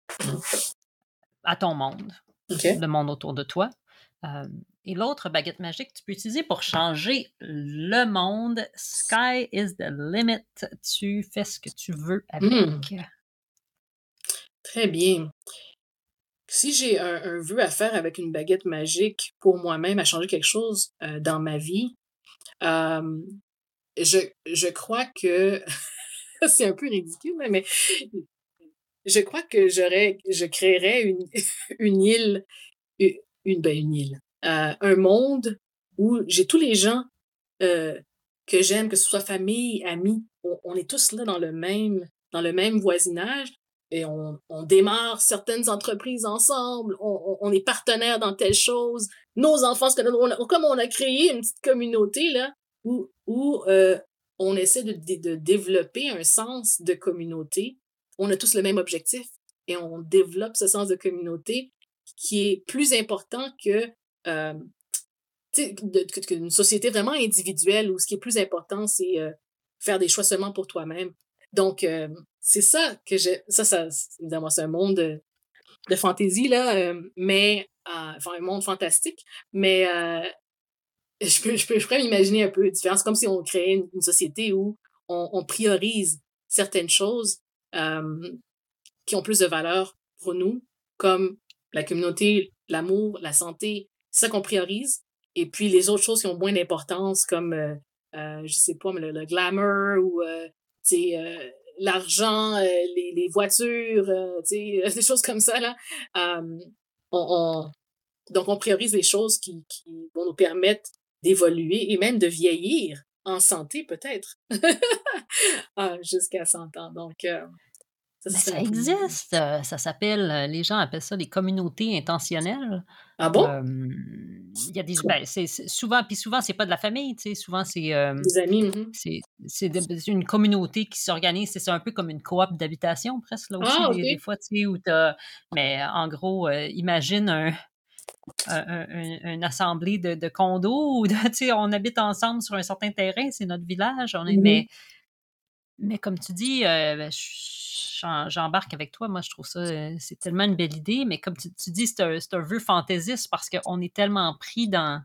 à ton monde, OK. le monde autour de toi. Et l'autre baguette magique, tu peux utiliser pour changer le monde. Sky is the limit. Tu fais ce que tu veux avec. Très bien. Si j'ai un vœu à faire avec une baguette magique pour moi-même, à changer quelque chose dans ma vie, euh, je crois que c'est un peu ridicule, mais je crois que je créerais une île, une île, un monde où j'ai tous les gens euh, que j'aime, que ce soit famille, amis, on est tous là dans le même voisinage et on démarre certaines entreprises ensemble, on est partenaires dans telle chose, nos enfants, comme on a créé une petite communauté là, où on essaie de développer un sens de communauté. On a tous le même objectif et on développe ce sens de communauté qui est plus important que euh, qu'une société vraiment individuelle où ce qui est plus important, c'est faire des choix seulement pour toi-même. Donc, c'est ça que évidemment, c'est un monde de fantaisie, là, mais, enfin, un monde fantastique, mais je pourrais m'imaginer un peu différent. C'est comme si on créait une société où on priorise certaines choses qui ont plus de valeur pour nous, comme la communauté, l'amour, la santé. C'est ça qu'on priorise. Et puis les autres choses qui ont moins d'importance, comme, je sais pas, mais le glamour ou l'argent, les voitures, des choses comme ça, là. On, donc, on priorise les choses qui vont nous permettre d'évoluer et même de vieillir en santé, peut-être, jusqu'à 100 ans. Donc, ça, Ben, c'est ça un peu... existe, ça s'appelle, les gens appellent ça des communautés intentionnelles. Ah bon? Il y a des, Quoi? ben, c'est souvent, c'est pas de la famille, tu sais, souvent, Des amis? Mhm. c'est une communauté qui s'organise, c'est un peu comme une coop d'habitation presque, là aussi, Ah, OK. des fois, tu sais, mais en gros, imagine une assemblée de condos, ou on habite ensemble sur un certain terrain, c'est notre village. Mais comme tu dis, j'embarque avec toi. Moi, je trouve ça, c'est tellement une belle idée. Mais comme tu dis, c'est un vœu fantaisiste parce qu'on est tellement pris dans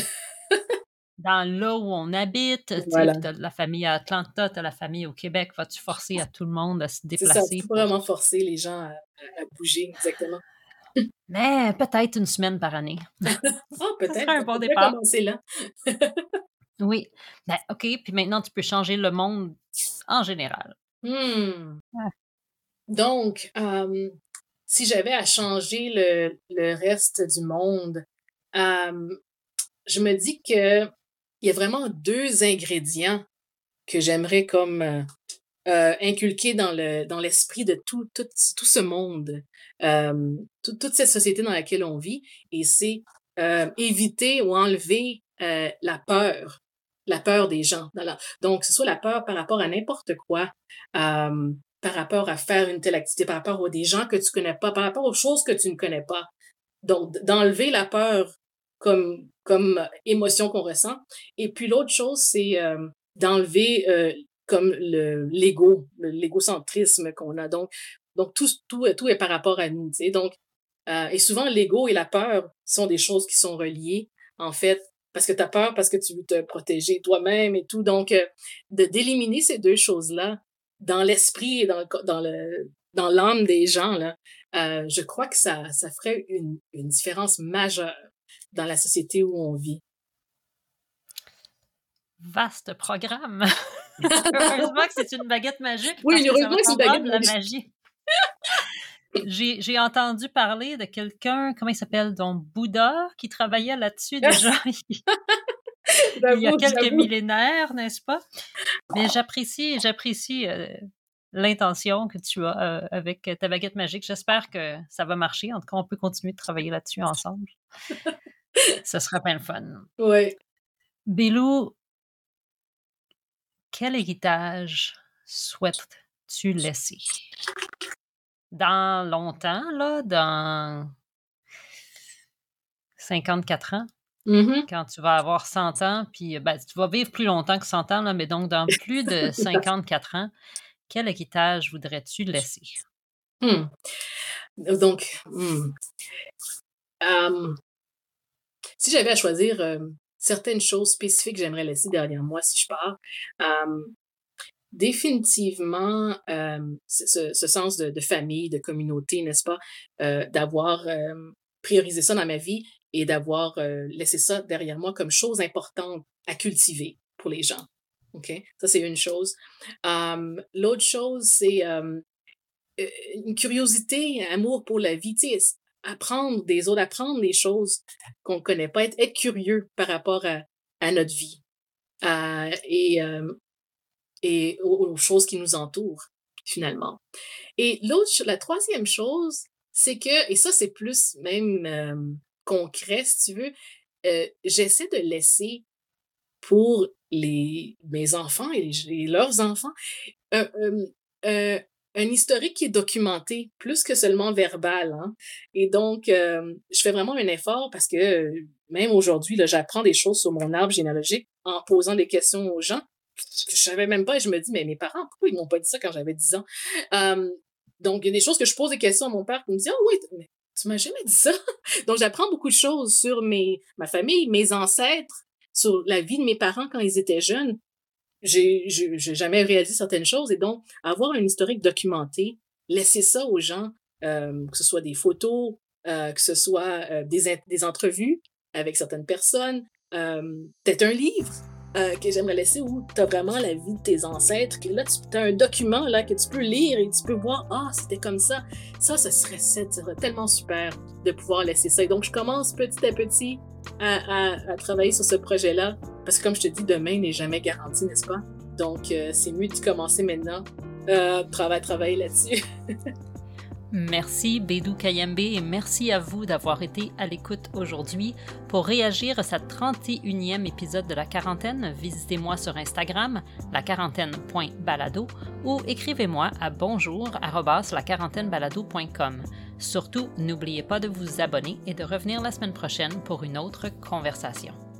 là où on habite. Voilà. Puis t'as la famille à Atlanta, t'as la famille au Québec. Vas-tu forcer à tout le monde à se C'est ça, déplacer? tu peux vraiment forcer les gens à bouger, exactement. Mais peut-être une semaine par année. Ah, peut-être. Ça serait un bon On peut départ. commencer là. Oui. Ben, OK. Puis maintenant, tu peux changer le monde en général. Ouais. Donc, si j'avais à changer le reste du monde, je me dis que il y a vraiment 2 ingrédients que j'aimerais comme inculquer dans l'esprit de tout ce monde, toute cette société dans laquelle on vit, et c'est éviter ou enlever la peur des gens. Donc, que ce soit la peur par rapport à n'importe quoi, par rapport à faire une telle activité, par rapport à des gens que tu connais pas, par rapport aux choses que tu ne connais pas. Donc, d'enlever la peur comme émotion qu'on ressent. Et puis l'autre chose, c'est d'enlever comme l'égocentrisme qu'on a. Donc tout est par rapport à nous, tu sais. Donc, et souvent, l'ego et la peur sont des choses qui sont reliées, en fait, parce que tu as peur, parce que tu veux te protéger toi-même et tout. Donc, d'éliminer ces 2 choses-là dans l'esprit et dans l'âme des gens, là, je crois que ça ferait une différence majeure dans la société où on vit. Vaste programme. Heureusement que c'est une baguette magique. Oui, parce que heureusement que c'est une baguette magique. La magie. J'ai entendu parler de quelqu'un, comment il s'appelle, donc Bouddha, qui travaillait là-dessus déjà il y a quelques millénaires, n'est-ce pas? Mais j'apprécie l'intention que tu as avec ta baguette magique. J'espère que ça va marcher. En tout cas, on peut continuer de travailler là-dessus ensemble. Ça sera bien le fun. Oui. Bélou, quel héritage souhaites-tu laisser? Dans longtemps, là, dans 54 ans, quand tu vas avoir 100 ans, puis tu vas vivre plus longtemps que 100 ans, là, mais donc dans plus de 54 ans, quel héritage voudrais-tu laisser? Donc, si j'avais à choisir certaines choses spécifiques que j'aimerais laisser derrière moi si je pars, définitivement, ce sens de famille, de communauté, n'est-ce pas? D'avoir priorisé ça dans ma vie et d'avoir laissé ça derrière moi comme chose importante à cultiver pour les gens. OK? Ça, c'est une chose. L'autre chose, c'est une curiosité, un amour pour la vie, tu sais, apprendre des autres, apprendre des choses qu'on ne connaît pas, être curieux par rapport à notre vie et aux choses qui nous entourent, finalement. Et la troisième chose, c'est que, et ça c'est plus même concret si tu veux, j'essaie de laisser pour mes enfants et leurs enfants un historique qui est documenté, plus que seulement verbal. Hein? Et donc, je fais vraiment un effort parce que même aujourd'hui, là, j'apprends des choses sur mon arbre généalogique en posant des questions aux gens. Je savais même pas et je me dis, mais mes parents, pourquoi ils m'ont pas dit ça quand j'avais 10 ans? Donc, il y a des choses que je pose des questions à mon père qui me dit, ah oui, mais tu m'as jamais dit ça. Donc, j'apprends beaucoup de choses sur ma famille, mes ancêtres, sur la vie de mes parents quand ils étaient jeunes. J'ai jamais réalisé certaines choses et donc avoir un historique documenté, laisser ça aux gens, que ce soit des photos, que ce soit des entrevues avec certaines personnes, peut-être un livre que j'aimerais laisser où tu as vraiment la vie de tes ancêtres, que là tu as un document là que tu peux lire et tu peux voir, c'était comme ça. Ça serait tellement super de pouvoir laisser ça. Et donc je commence petit à petit à travailler sur ce projet-là, parce que comme je te dis, demain n'est jamais garanti, n'est-ce pas? Donc, c'est mieux de commencer maintenant, travailler là-dessus. Merci Bédou Kayembe et merci à vous d'avoir été à l'écoute aujourd'hui. Pour réagir à cette 31e épisode de La Quarantaine, visitez-moi sur Instagram, laquarantaine.balado ou écrivez-moi à bonjour@laquarantaine-balado.com. Surtout, n'oubliez pas de vous abonner et de revenir la semaine prochaine pour une autre conversation.